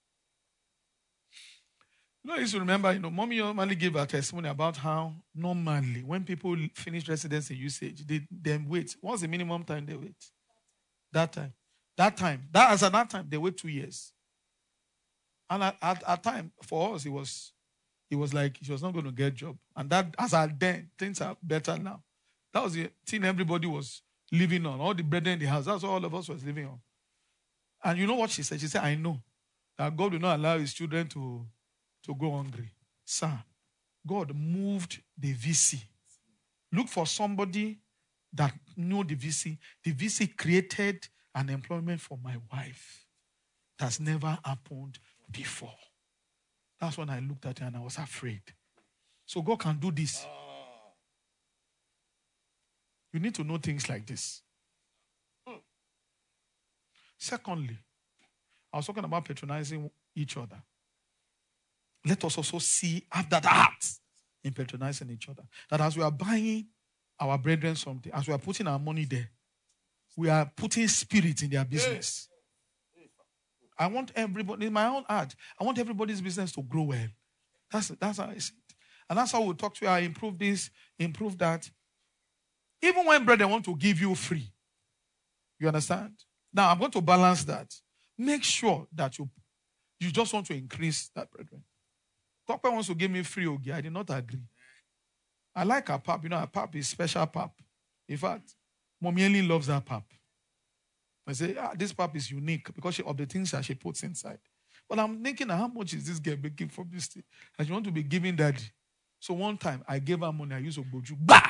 You know, I used to remember, Mommy normally gave a testimony about how normally when people finish residency usage, they wait. What's the minimum time they wait? That time, they wait 2 years. And at time, for us, it was like she was not going to get a job. And that, as at then, things are better now. That was the thing everybody was living on. All the brethren in the house, that's what all of us was living on. And you know what she said? She said, I know that God will not allow His children to go hungry. Sir, God moved the VC. Look for somebody that knew the VC. The VC created an employment for my wife. That's never happened before. That's when I looked at her and I was afraid. So God can do this. You need to know things like this. Secondly, I was talking about patronizing each other. Let us also have that heart in patronizing each other. That as we are buying our brethren something, as we are putting our money there, we are putting spirit in their business. I want everybody, in my own heart, I want everybody's business to grow well. That's how I see it. And that's how we'll talk to you. I improve this, improve that. Even when brethren want to give you free. You understand? Now, I'm going to balance that. Make sure that you just want to increase that, brethren. Tokpe wants to give me free ogi. I did not agree. I like her pap. Her pap is special pap. In fact, Mommy Ellen loves her pap. I say, this pap is unique because of the things that she puts inside. But I'm thinking, how much is this girl making from this thing? And she want to be giving daddy. So one time, I gave her money. I used Ogboju. Bah!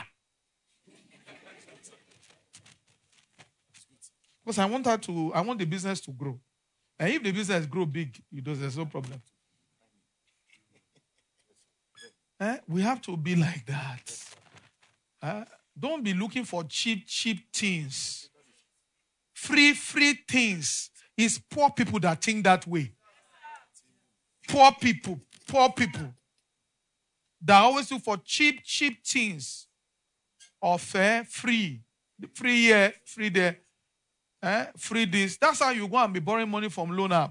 Because I want the business to grow. And if the business grow big, there's no problem. We have to be like that. Don't be looking for cheap things. Free things. It's poor people that think that way. Poor people. That always look for cheap things. Or fair, free. Free here, free there. Free this. That's how you go and be borrowing money from loan app.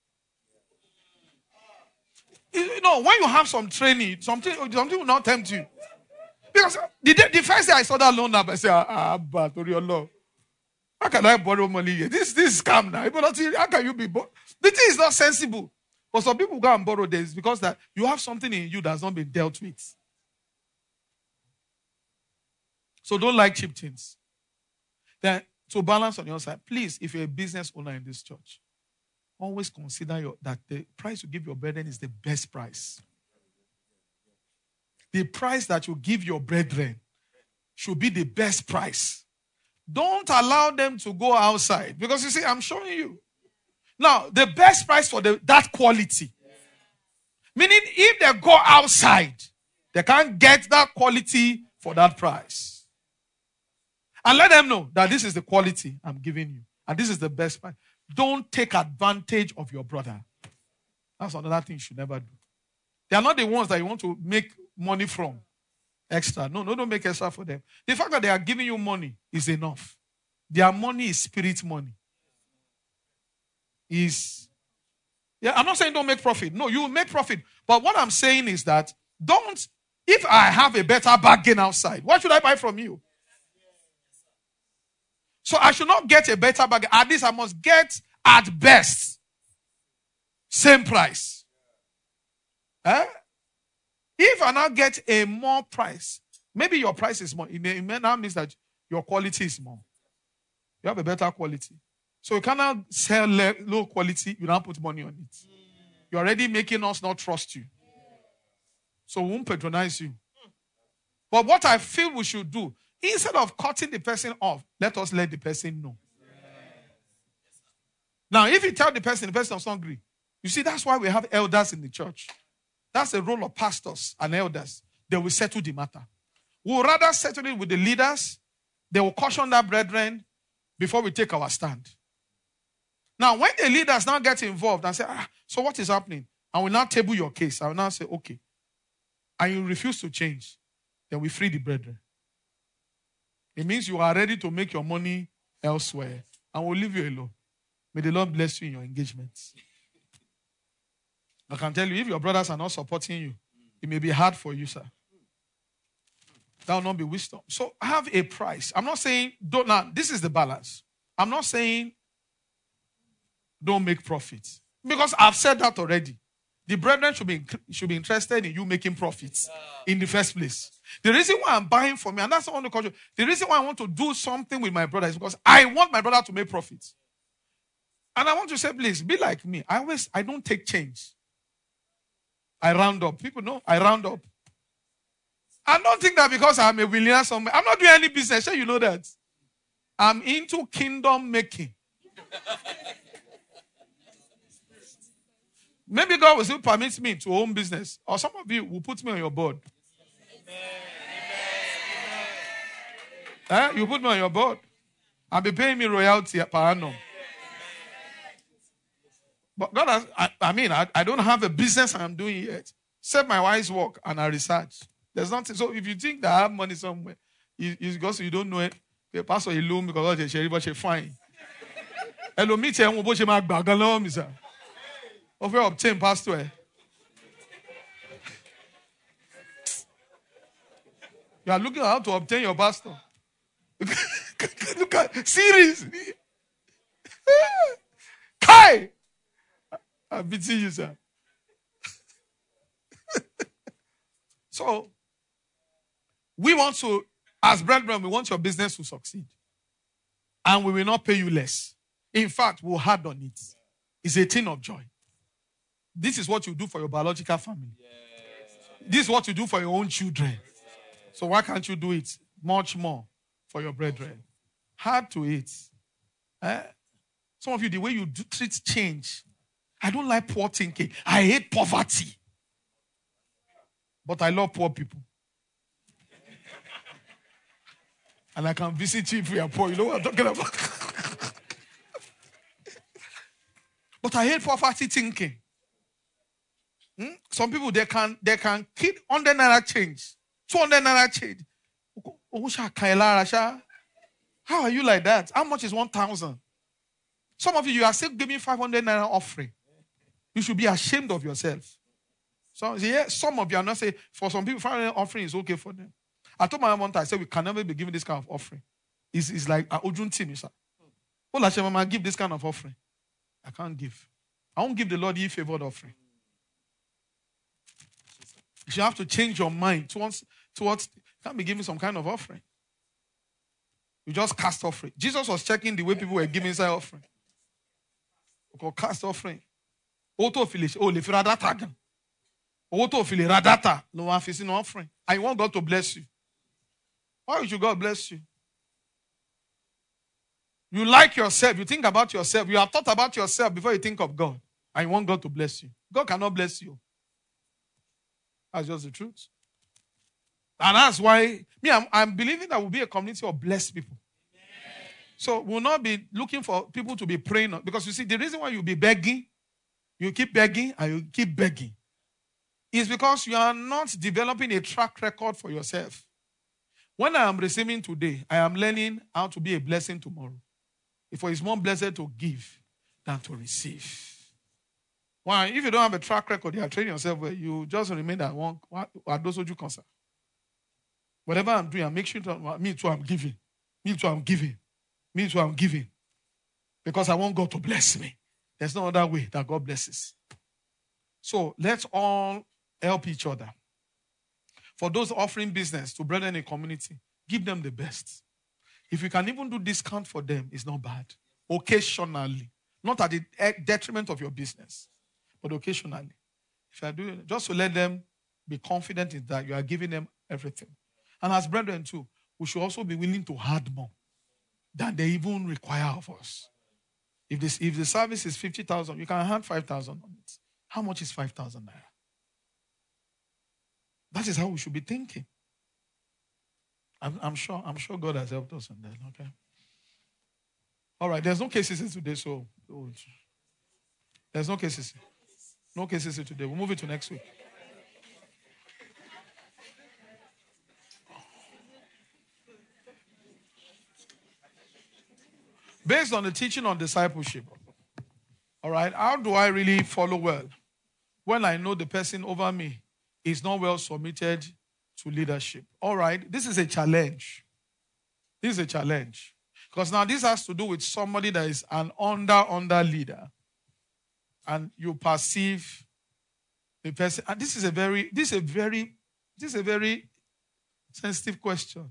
When you have some training, something will not tempt you. Because the first day I saw that loan app, I said, but for your law, how can I borrow money here? This is scam now. How can you be borrow? The thing is not sensible. But some people go and borrow this because that you have something in you that's not been dealt with. So don't like cheap things. Then to balance on your side, please, if you're a business owner in this church, always consider that the price you give your brethren is the best price. The price that you give your brethren should be the best price. Don't allow them to go outside. Because you see, I'm showing you. Now, the best price for that quality. Meaning, if they go outside, they can't get that quality for that price. And let them know that this is the quality I'm giving you. And this is the best price. don't take advantage of your brother. That's another thing you should never do. They are not the ones that you want to make money from extra. No, don't make extra for them. The fact that they are giving you money is enough. Their money is spirit money. I'm not saying don't make profit. No, you will make profit. But what I'm saying is that if I have a better bargain outside, what should I buy from you? So I should not get a better bargain. At least I must get at best same price. If I now get a more price, maybe your price is more. It may now means that your quality is more. You have a better quality. So you cannot sell low quality, you don't put money on it. You're already making us not trust you. So we won't patronize you. But what I feel we should do, instead of cutting the person off, let us let the person know. Now, if you tell the person does not agree, you see, that's why we have elders in the church. That's the role of pastors and elders. They will settle the matter. We'll rather settle it with the leaders. They will caution their brethren before we take our stand. Now, when the leaders now get involved and say, so what is happening? And we now table your case. I will now say, okay. And you refuse to change. Then we free the brethren. It means you are ready to make your money elsewhere. And we'll leave you alone. May the Lord bless you in your engagements. I can tell you, if your brothers are not supporting you, it may be hard for you, sir. That will not be wisdom. So have a price. I'm not saying, now, this is the balance. I'm not saying don't make profits. Because I've said that already. The brethren should be interested in you making profits in the first place. The reason why I'm buying for me, and that's the only culture, the reason why I want to do something with my brother is because I want my brother to make profits. And I want to say, please, be like me. I don't take change. I round up. People know I round up. I don't think that because I'm a millionaire somewhere. I'm not doing any business. Sure, you know that. I'm into kingdom making. Maybe God will still permit me to own business. Or some of you will put me on your board. You put me on your board. I'll be paying me royalty per annum. But God has, I don't have a business I'm doing yet. Except my wife's work and I research. There's nothing. So if you think that I have money somewhere, it's because you don't know it. The pastor alone because of the fine. Hello, me tell you what you make bag alone, Mister. Over obtain pastor. You are looking at how to obtain your pastor. Look at seriously. Kai! I pity you, sir. So, we want to, as brethren, we want your business to succeed. And we will not pay you less. In fact, we'll hard on it. It's a thing of joy. This is what you do for your biological family. This is what you do for your own children. So why can't you do it much more for your brethren? Hard to it. Some of you, the way you treat change. I don't like poor thinking. I hate poverty. But I love poor people. And I can visit you if we are poor. You know what I'm talking about? But I hate poverty thinking. Some people, they can keep 100 naira change. 200 naira change. How are you like that? How much is 1,000? Some of you are still giving 500 naira offering. You should be ashamed of yourself. So, some of you are not saying, for some people, 500 offering is okay for them. I told my mom one time, I said, we can never be giving this kind of offering. It's like, Ojun Tim, sir. Mama, give this kind of offering. I can't give. I won't give the Lord ye favored offering. You have to change your mind towards can't be giving some kind of offering. You just cast offering. Jesus was checking the way people were giving inside offering. Cast offering. Auto filish. Oh, if radata. Auto filish radata. No one facing offering. I want God to bless you. Why should God bless you? You like yourself. You think about yourself. You have thought about yourself before you think of God. I want God to bless you. God cannot bless you. That's just the truth. And that's why I'm believing that we'll be a community of blessed people. So we'll not be looking for people to be praying. Because you see, the reason why you'll be begging, you keep begging and you keep begging, is because you are not developing a track record for yourself. When I am receiving today, I am learning how to be a blessing tomorrow. For it's more blessed to give than to receive. Why? If you don't have a track record, you are training yourself where you just remain at one. Those you concern. Whatever I'm doing, I make sure me too I'm giving. Me too I'm giving. Me too I'm giving. Because I want God to bless me. There's no other way that God blesses. So let's all help each other. For those offering business to brethren in community, give them the best. If you can even do discount for them, it's not bad. Occasionally. Not at the detriment of your business, but occasionally. If I do it, just to let them be confident in that you are giving them everything. And as brethren too, we should also be willing to add more than they even require of us. If the service is 50,000, you can add 5,000 on it. How much is 5,000 naira? That is how we should be thinking. I'm sure God has helped us on that. Okay. All right. There's no cases today, so there's no cases. No cases today. We'll move it to next week. Based on the teaching on discipleship, all right, how do I really follow well? When I know the person over me is not well submitted to leadership. All right, this is a challenge. This is a challenge. Because now this has to do with somebody that is an under leader. And you perceive the person. And this is a very sensitive question.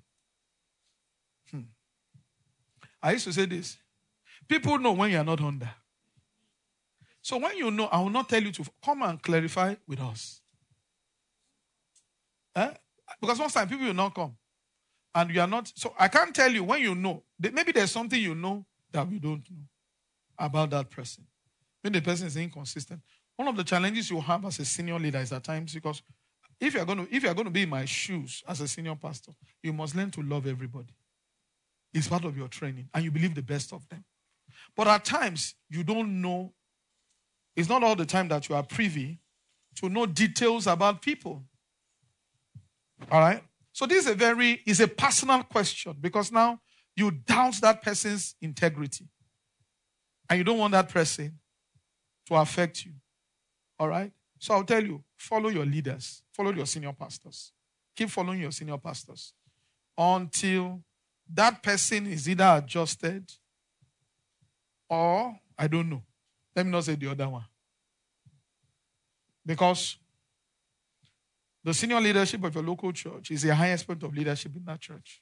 I used to say this. People know when you are not under. So when you know, I will not tell you to come and clarify with us. Because most time people will not come. And you are not. So I can't tell you when you know. Maybe there's something you know that we don't know about that person. Maybe the person is inconsistent. One of the challenges you have as a senior leader is at times because if you're going to be in my shoes as a senior pastor, you must learn to love everybody. It's part of your training. And you believe the best of them. But at times, you don't know. It's not all the time that you are privy to know details about people. All right? So this is a personal question because now you doubt that person's integrity. And you don't want that person to affect you. All right? So I'll tell you, follow your leaders. Follow your senior pastors. Keep following your senior pastors until that person is either adjusted or, I don't know. Let me not say the other one. Because the senior leadership of your local church is the highest point of leadership in that church.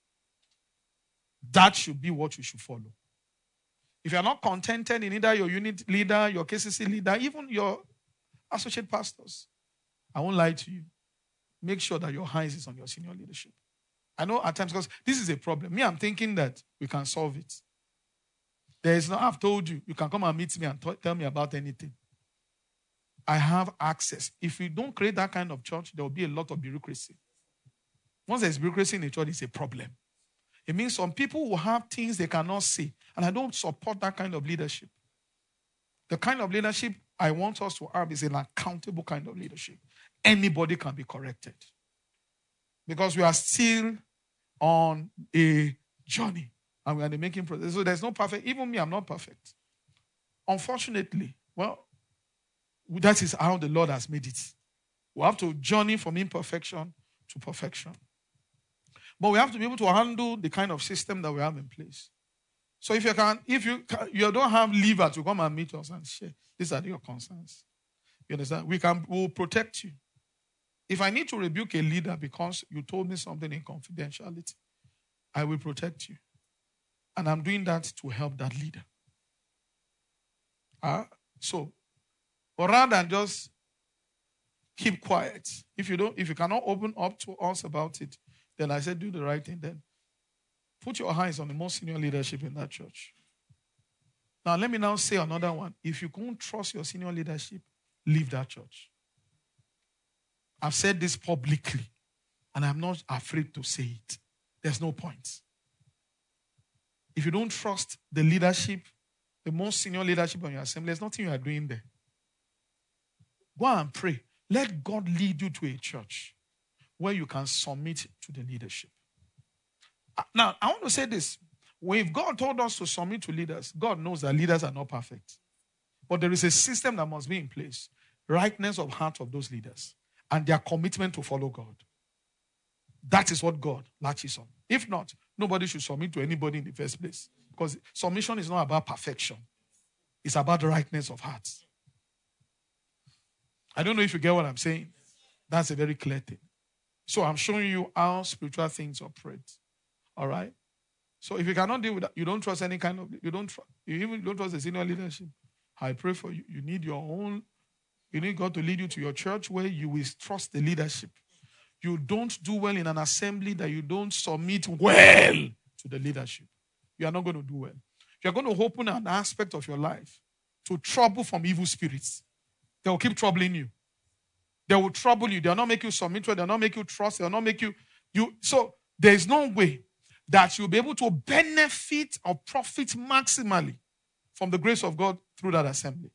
That should be what you should follow. If you are not contented in either your unit leader, your KCC leader, even your associate pastors, I won't lie to you. Make sure that your eyes is on your senior leadership. I know at times, because this is a problem. Me, I'm thinking that we can solve it. There is no, I've told you, you can come and meet me and tell me about anything. I have access. If we don't create that kind of church, there will be a lot of bureaucracy. Once there's bureaucracy in a church, it's a problem. It means some people will have things they cannot see. And I don't support that kind of leadership. The kind of leadership I want us to have is an accountable kind of leadership. Anybody can be corrected. Because we are still on a journey. And we are making progress. So there's no perfect. Even me, I'm not perfect. Unfortunately, well, that is how the Lord has made it. We have to journey from imperfection to perfection. But we have to be able to handle the kind of system that we have in place. So if you don't have lever to come and meet us and share, these are your concerns. You understand? We'll protect you. If I need to rebuke a leader because you told me something in confidentiality, I will protect you. And I'm doing that to help that leader. But rather than just keep quiet, if you cannot open up to us about it, then I said do the right thing then. Put your eyes on the most senior leadership in that church. Now let me now say another one. If you can't trust your senior leadership, leave that church. I've said this publicly, and I'm not afraid to say it. There's no point. if you don't trust the leadership, the most senior leadership on your assembly, there's nothing you are doing there. Go and pray. Let God lead you to a church where you can submit to the leadership. Now, I want to say this. If God told us to submit to leaders, God knows that leaders are not perfect. But there is a system that must be in place. Rightness of heart of those leaders and their commitment to follow God. That is what God latches on. If not, nobody should submit to anybody in the first place. Because submission is not about perfection. It's about the rightness of heart. I don't know if you get what I'm saying. That's a very clear thing. So I'm showing you how spiritual things operate. All right? So if you cannot deal with that, you don't trust any kind of, you even don't trust the senior leadership. I pray for you. You need your own, you need God to lead you to your church where you will trust the leadership. You don't do well in an assembly that you don't submit well to the leadership. You are not going to do well. You're going to open an aspect of your life to trouble from evil spirits. They will keep troubling you. They will trouble you. They will not make you submit to it. They will not make you trust. They will not make you. So there is no way that you'll be able to benefit or profit maximally from the grace of God through that assembly.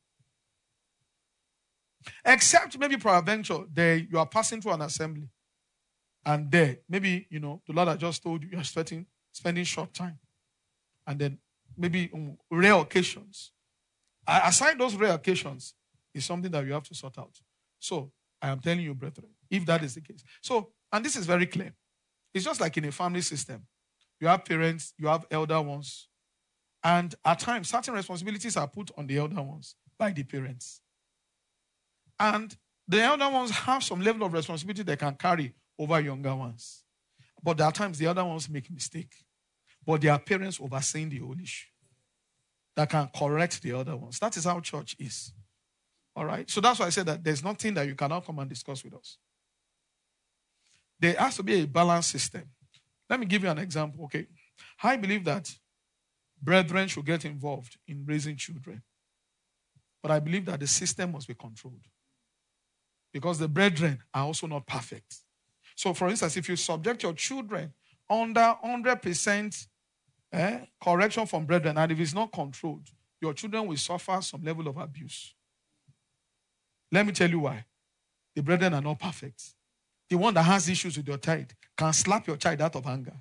Except maybe peradventure, you are passing through an assembly. And there, maybe, the Lord has just told you, you're spending short time. And then maybe on rare occasions. Aside those rare occasions is something that you have to sort out. So, I am telling you, brethren, if that is the case. So, and this is very clear. It's just like in a family system. You have parents, you have elder ones. And at times, certain responsibilities are put on the elder ones by the parents. And the elder ones have some level of responsibility they can carry over younger ones. But at times, the elder ones make mistakes. But their parents overseeing the whole issue that can correct the other ones. That is how church is. All right? So that's why I said that there's nothing that you cannot come and discuss with us. There has to be a balanced system. Let me give you an example, okay? I believe that brethren should get involved in raising children. But I believe that the system must be controlled. Because the brethren are also not perfect. So, for instance, if you subject your children under 100% correction from brethren, and if it's not controlled, your children will suffer some level of abuse. Let me tell you why. The brethren are not perfect. The one that has issues with your child can slap your child out of anger.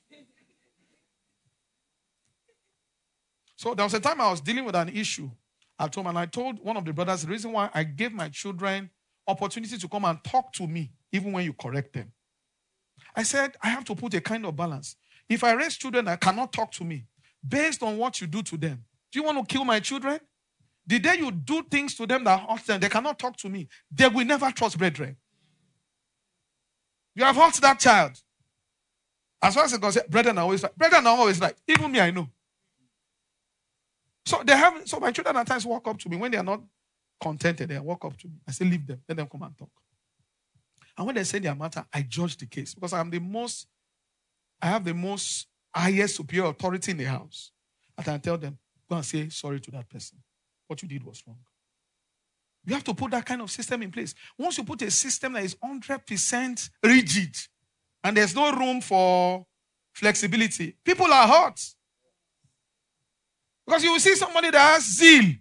So there was a time I was dealing with an issue at home, and I told one of the brothers the reason why I gave my children opportunity to come and talk to me, even when you correct them. I said, I have to put a kind of balance. If I raise children that cannot talk to me, based on what you do to them, do you want to kill my children? The day you do things to them that hurt them, they cannot talk to me, they will never trust brethren. You have hurt that child. As far as it's concerned, brethren are always right. Even me, I know. So my children at times walk up to me when they are not contented. They walk up to me. I say, leave them. Let them come and talk. And when they say their matter, I judge the case because I have the most highest superior authority in the house. And I tell them, go and say sorry to that person. What you did was wrong. You have to put that kind of system in place. Once you put a system that is 100% rigid and there's no room for flexibility, people are hurt. Because you will see somebody that has zeal.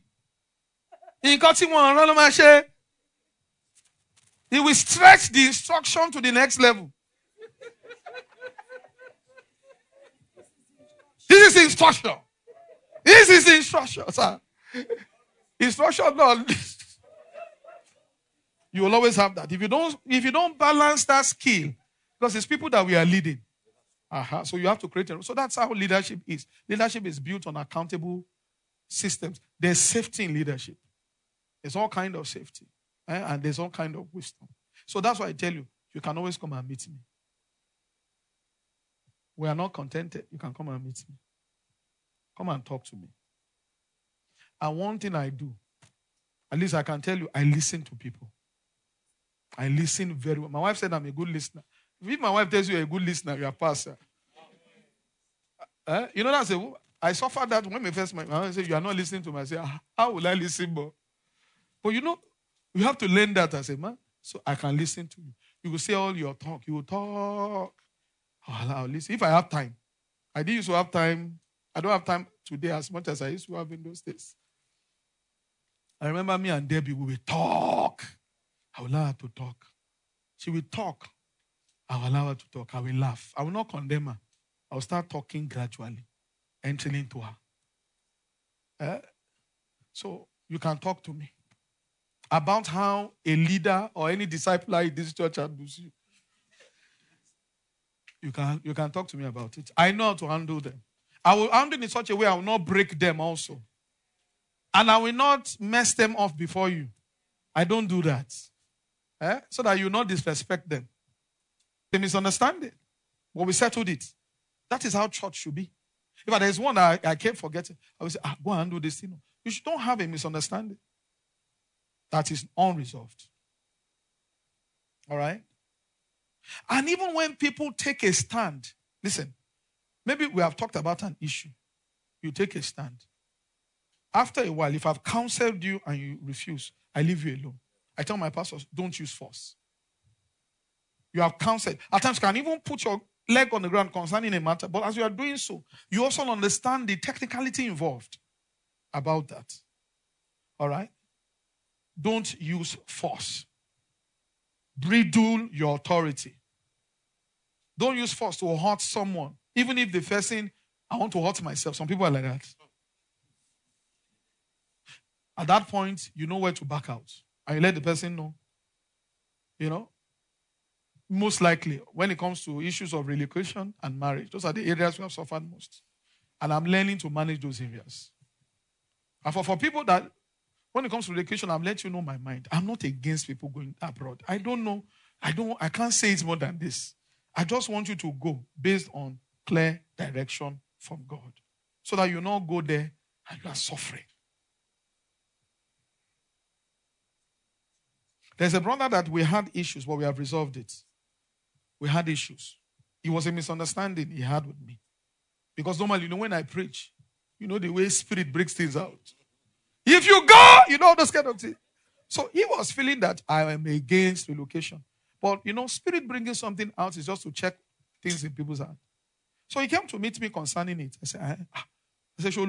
He will stretch the instruction to the next level. This is instruction. This is instruction, sir. Instruction, no. You will always have that. If you don't balance that skill, because it's people that we are leading. So you have to create a. So that's how leadership is. Leadership is built on accountable systems. There's safety in leadership. There's all kind of safety. And there's all kind of wisdom. So that's why I tell you, you can always come and meet me. We are not contented. You can come and meet me. Come and talk to me. And one thing I do, at least I can tell you, I listen to people. I listen very well. My wife said I'm a good listener. If my wife tells you you're a good listener, you're a pastor. That's I suffered that when my wife said, you are not listening to me. I said, how will I listen more? But you have to learn that as a man. So I can listen to you. You will say all your talk. You will talk. I'll listen. If I have time. I didn't used to have time. I don't have time today as much as I used to have in those days. I remember me and Debbie, we would talk. I will allow her to talk. She will talk. I will allow her to talk. I will laugh. I will not condemn her. I will start talking gradually, entering into her. So you can talk to me about how a leader or any discipler in this church handles you. You can talk to me about it. I know how to handle them. I will handle it in such a way I will not break them also. And I will not mess them up before you. I don't do that. So that you will not disrespect them. They misunderstand it. But we settled it. That is how church should be. If there is one that I kept forgetting, I will say, go and do this thing. You don't have a misunderstanding. That is unresolved. All right? And even when people take a stand, listen, maybe we have talked about an issue. You take a stand. After a while, if I've counseled you and you refuse, I leave you alone. I tell my pastors, don't use force. You have counseled. At times, you can even put your leg on the ground concerning a matter. But as you are doing so, you also understand the technicality involved about that. All right? Don't use force. Bridle your authority. Don't use force to hurt someone. Even if the person, I want to hurt myself. Some people are like that. At that point, you know where to back out. And you let the person know. You know? Most likely, when it comes to issues of relocation and marriage, those are the areas we have suffered most. And I'm learning to manage those areas. And for people that, when it comes to relocation, I'm letting you know my mind. I'm not against people going abroad. I don't know. I can't say it more than this. I just want you to go based on clear direction from God. So that you not go there and you are suffering. There's a brother that we had issues, but we have resolved it. We had issues. It was a misunderstanding he had with me. Because normally, when I preach, the way Spirit breaks things out. If you go, those kind of things. So he was feeling that I am against relocation. But, Spirit bringing something out is just to check things in people's heart. So he came to meet me concerning it. I said, the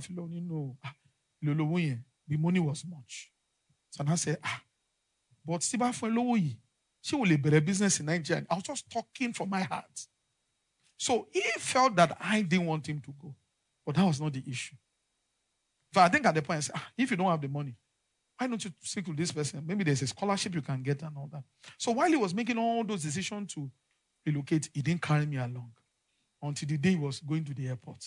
money was much. So I said, but Stiba for she will be a business in Nigeria. I was just talking from my heart. So he felt that I didn't want him to go. But that was not the issue. So I think at the point, I said, if you don't have the money, why don't you speak to this person? Maybe there's a scholarship you can get and all that. So while he was making all those decisions to relocate, he didn't carry me along until the day he was going to the airport.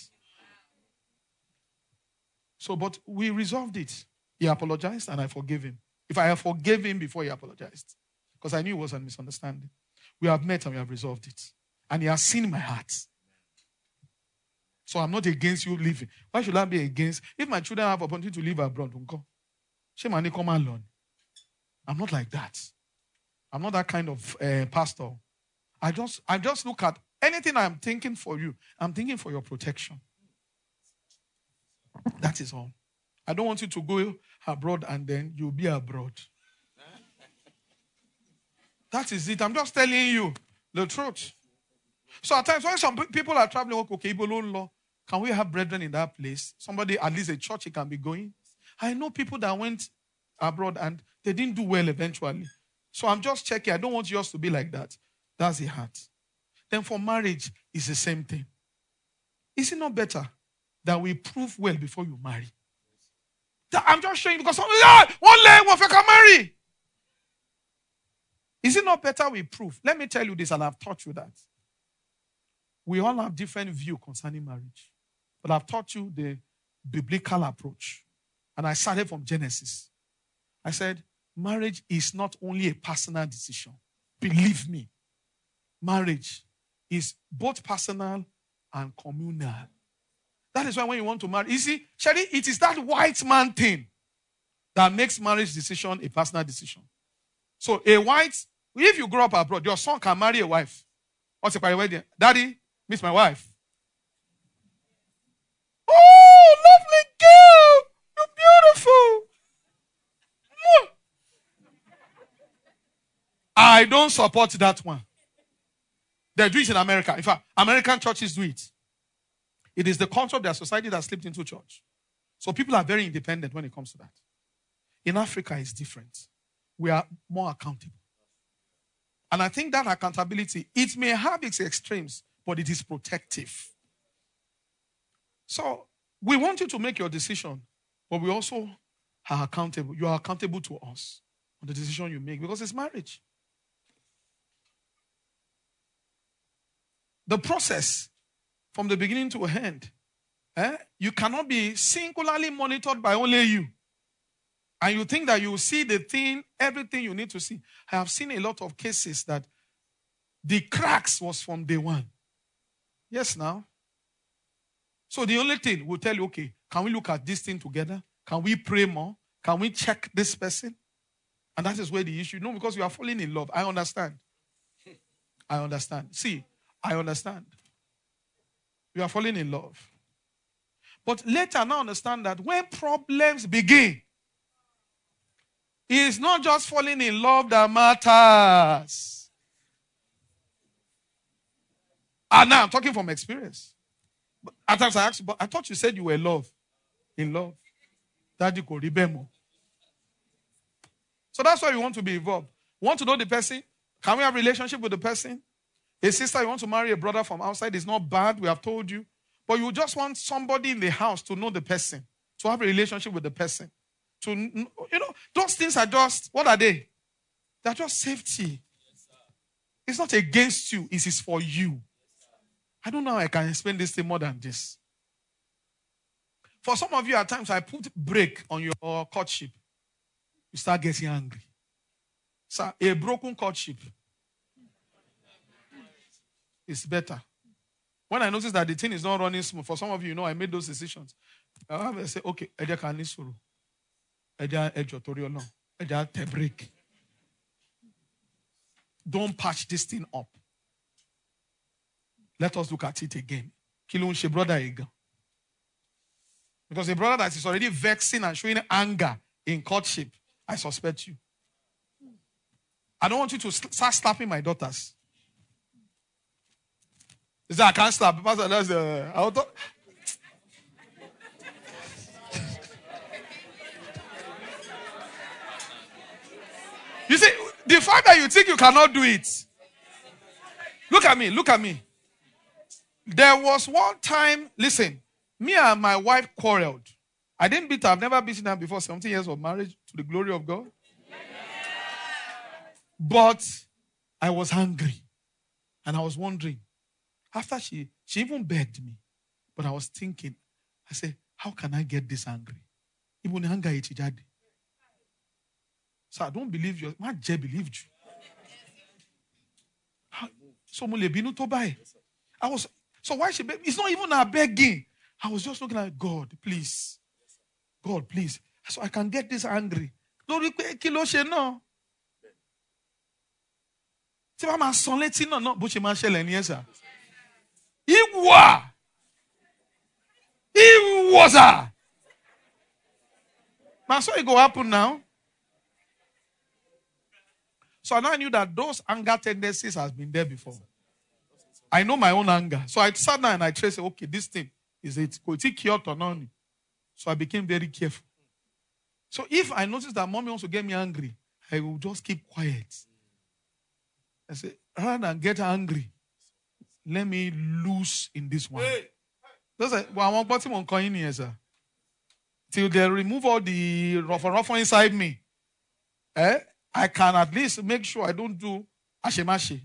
So, but we resolved it. He apologized and I forgave him. If I have forgave him before he apologized, because I knew it was a misunderstanding. We have met and we have resolved it. And he has seen my heart. So I'm not against you leaving. Why should I be against? If my children have opportunity to live abroad, shame on come alone. I'm not like that. I'm not that kind of pastor. I just look at anything I'm thinking for you. I'm thinking for your protection. That is all. I don't want you to go abroad and then you'll be abroad. That is it. I'm just telling you the truth. So at times when some people are traveling, okay, can we have brethren in that place? Somebody, at least a church he can be going. I know people that went abroad and they didn't do well eventually. So I'm just checking. I don't want yours to be like that. That's the heart. Then for marriage, it's the same thing. Is it not better that we prove well before you marry? I'm just showing you because one leg, one can marry. Is it not better we prove? Let me tell you this, and I've taught you that. We all have different view concerning marriage. But I've taught you the biblical approach. And I started from Genesis. I said, marriage is not only a personal decision. Believe me. Marriage is both personal and communal. That is why when you want to marry, you see, Sherry, it is that white man thing that makes marriage decision a personal decision. So if you grow up abroad, your son can marry a wife. What's the wedding? Daddy, meet my wife. Oh, lovely girl. You're beautiful. I don't support that one. They do it in America. In fact, American churches do it. It is the culture of their society that slipped into church. So people are very independent when it comes to that. In Africa, it's different. We are more accountable. And I think that accountability, it may have its extremes, but it is protective. So we want you to make your decision, but we also are accountable. You are accountable to us on the decision you make because it's marriage. The process from the beginning to end, you cannot be singularly monitored by only you. And you think that you see the thing, everything you need to see. I have seen a lot of cases that the cracks was from day one. Yes, now. So the only thing will tell you, okay, can we look at this thing together? Can we pray more? Can we check this person? And that is where the issue, no, because you are falling in love. I understand. I understand. See, I understand. You are falling in love. But later now understand that when problems begin, it is not just falling in love that matters. And now I'm talking from experience. But at times I asked, but I thought you said you were in love. Daddy could remember. So that's why we want to be involved. Want to know the person? Can we have a relationship with the person? A sister, you want to marry a brother from outside, it's not bad, we have told you. But you just want somebody in the house to know the person, to have a relationship with the person. Those things are just, what are they? They're just safety. It's not against you, it is for you. I don't know how I can explain this thing more than this. For some of you, at times, I put brake on your courtship. You start getting angry. So, a broken courtship is better. When I notice that the thing is not running smooth, for some of you, I made those decisions. I say, okay, Eja can suru. Eja ejotoriolo. Eja te break. Don't patch this thing up. Let us look at it again. Kilun she brother again. Because a brother that is already vexing and showing anger in courtship, I suspect you. I don't want you to start slapping my daughters. He said, I can't slap. Pastor, that's You see, the fact that you think you cannot do it. Look at me. There was one time, listen, me and my wife quarreled. I didn't beat her. I've never beaten her before 17 years of marriage to the glory of God. But I was hungry. And I was wondering. After she even begged me. But I was thinking, I said, how can I get this angry? Even anger it. So I don't believe you. My J believed you. So why she beg? It's not even her begging. I was just looking at God, please. God, please. So I can get this angry. No. It was her. Now, so it go happen now. So now I knew that those anger tendencies has been there before. I know my own anger. So I sat down and I traced, okay, this thing, is it cured or not? So I became very careful. So if I notice that mommy wants to get me angry, I will just keep quiet. I say, rather than get angry, let me lose in this one. That's like, well, I want to put him on coin here, sir. Till they remove all the rough inside me. I can at least make sure I don't do ashemashi.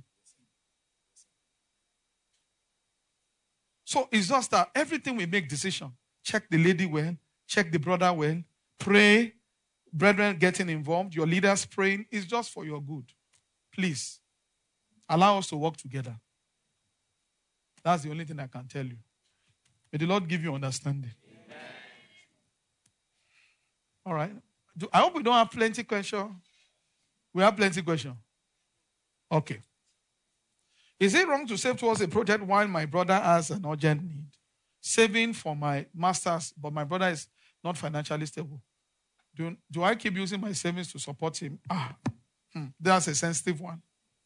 So it's just that everything we make decision. Check the lady well. Check the brother well. Pray. Brethren getting involved. Your leaders praying. It's just for your good. Please. Allow us to work together. That's the only thing I can tell you. May the Lord give you understanding. Amen. All right. I hope we don't have plenty questions. We have plenty questions. Okay. Is it wrong to save towards a project while my brother has an urgent need? Saving for my master's, but my brother is not financially stable. Do I keep using my savings to support him? That's a sensitive one.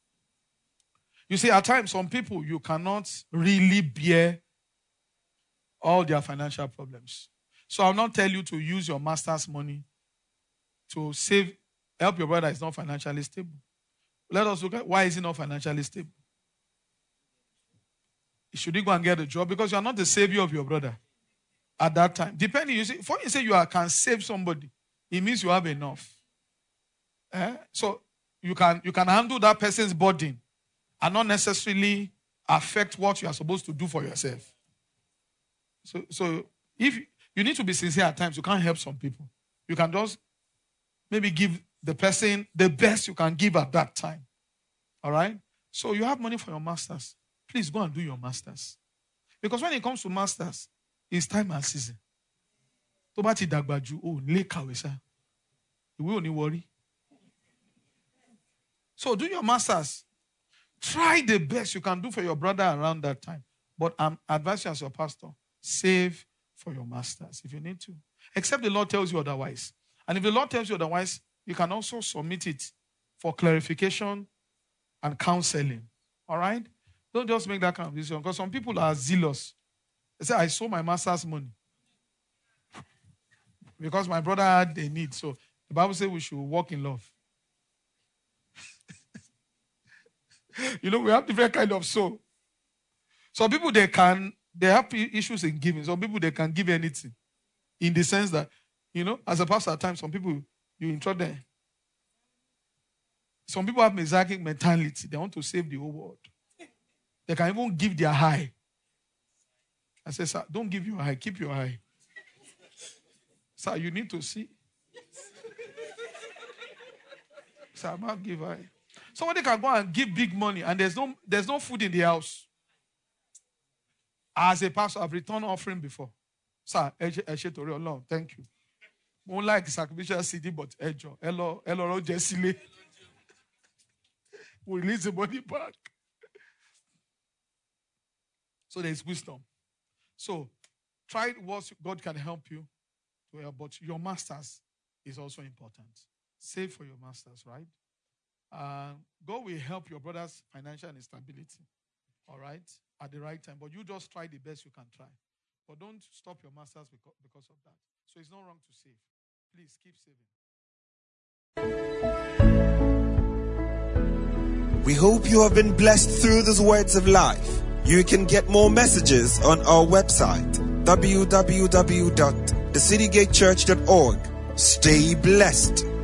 You see, at times, some people, you cannot really bear all their financial problems. So I'll not tell you to use your master's money to help your brother is not financially stable. Let us look at why is he not financially stable. Should he go and get a job? Because you are not the savior of your brother at that time. Depending, you see, before you say can save somebody, it means you have enough. So you can handle that person's burden and not necessarily affect what you are supposed to do for yourself. So if you need to be sincere at times, you can't help some people. You can just maybe give the person the best you can give at that time. All right? So you have money for your masters. Please go and do your masters. Because when it comes to masters, it's time and season. You will only worry. So do your masters. Try the best you can do for your brother around that time. But I'm advising you as your pastor, save for your masters if you need to. Except the Lord tells you otherwise. And if the Lord tells you otherwise, you can also submit it for clarification and counseling. All right? Don't just make that kind of decision. Because some people are zealous. They say, I sold my master's money. Because my brother had a need. So the Bible says we should walk in love. We have different kind of soul. Some people, they have issues in giving. Some people, they can give anything. In the sense that, as a pastor at times, some people, you intro them. Some people have Messianic mentality. They want to save the whole world. They can even give their high. I say, sir, don't give your high. Keep your high. Sir, you need to see. Sir, I'm not give high. Somebody can go and give big money and there's no food in the house. As a pastor, I've returned offering before. Sir, thank you. Won't like sacrificial CD, but hello, Jessile. We release the money back. So there's wisdom. So try what God can help you to help, but your masters is also important. Save for your masters, right? God will help your brother's financial instability, all right, at the right time. But you just try the best you can try. But don't stop your masters because of that. So it's not wrong to save. Please keep saving. We hope you have been blessed through these words of life. You can get more messages on our website, www.thecitygatechurch.org. Stay blessed.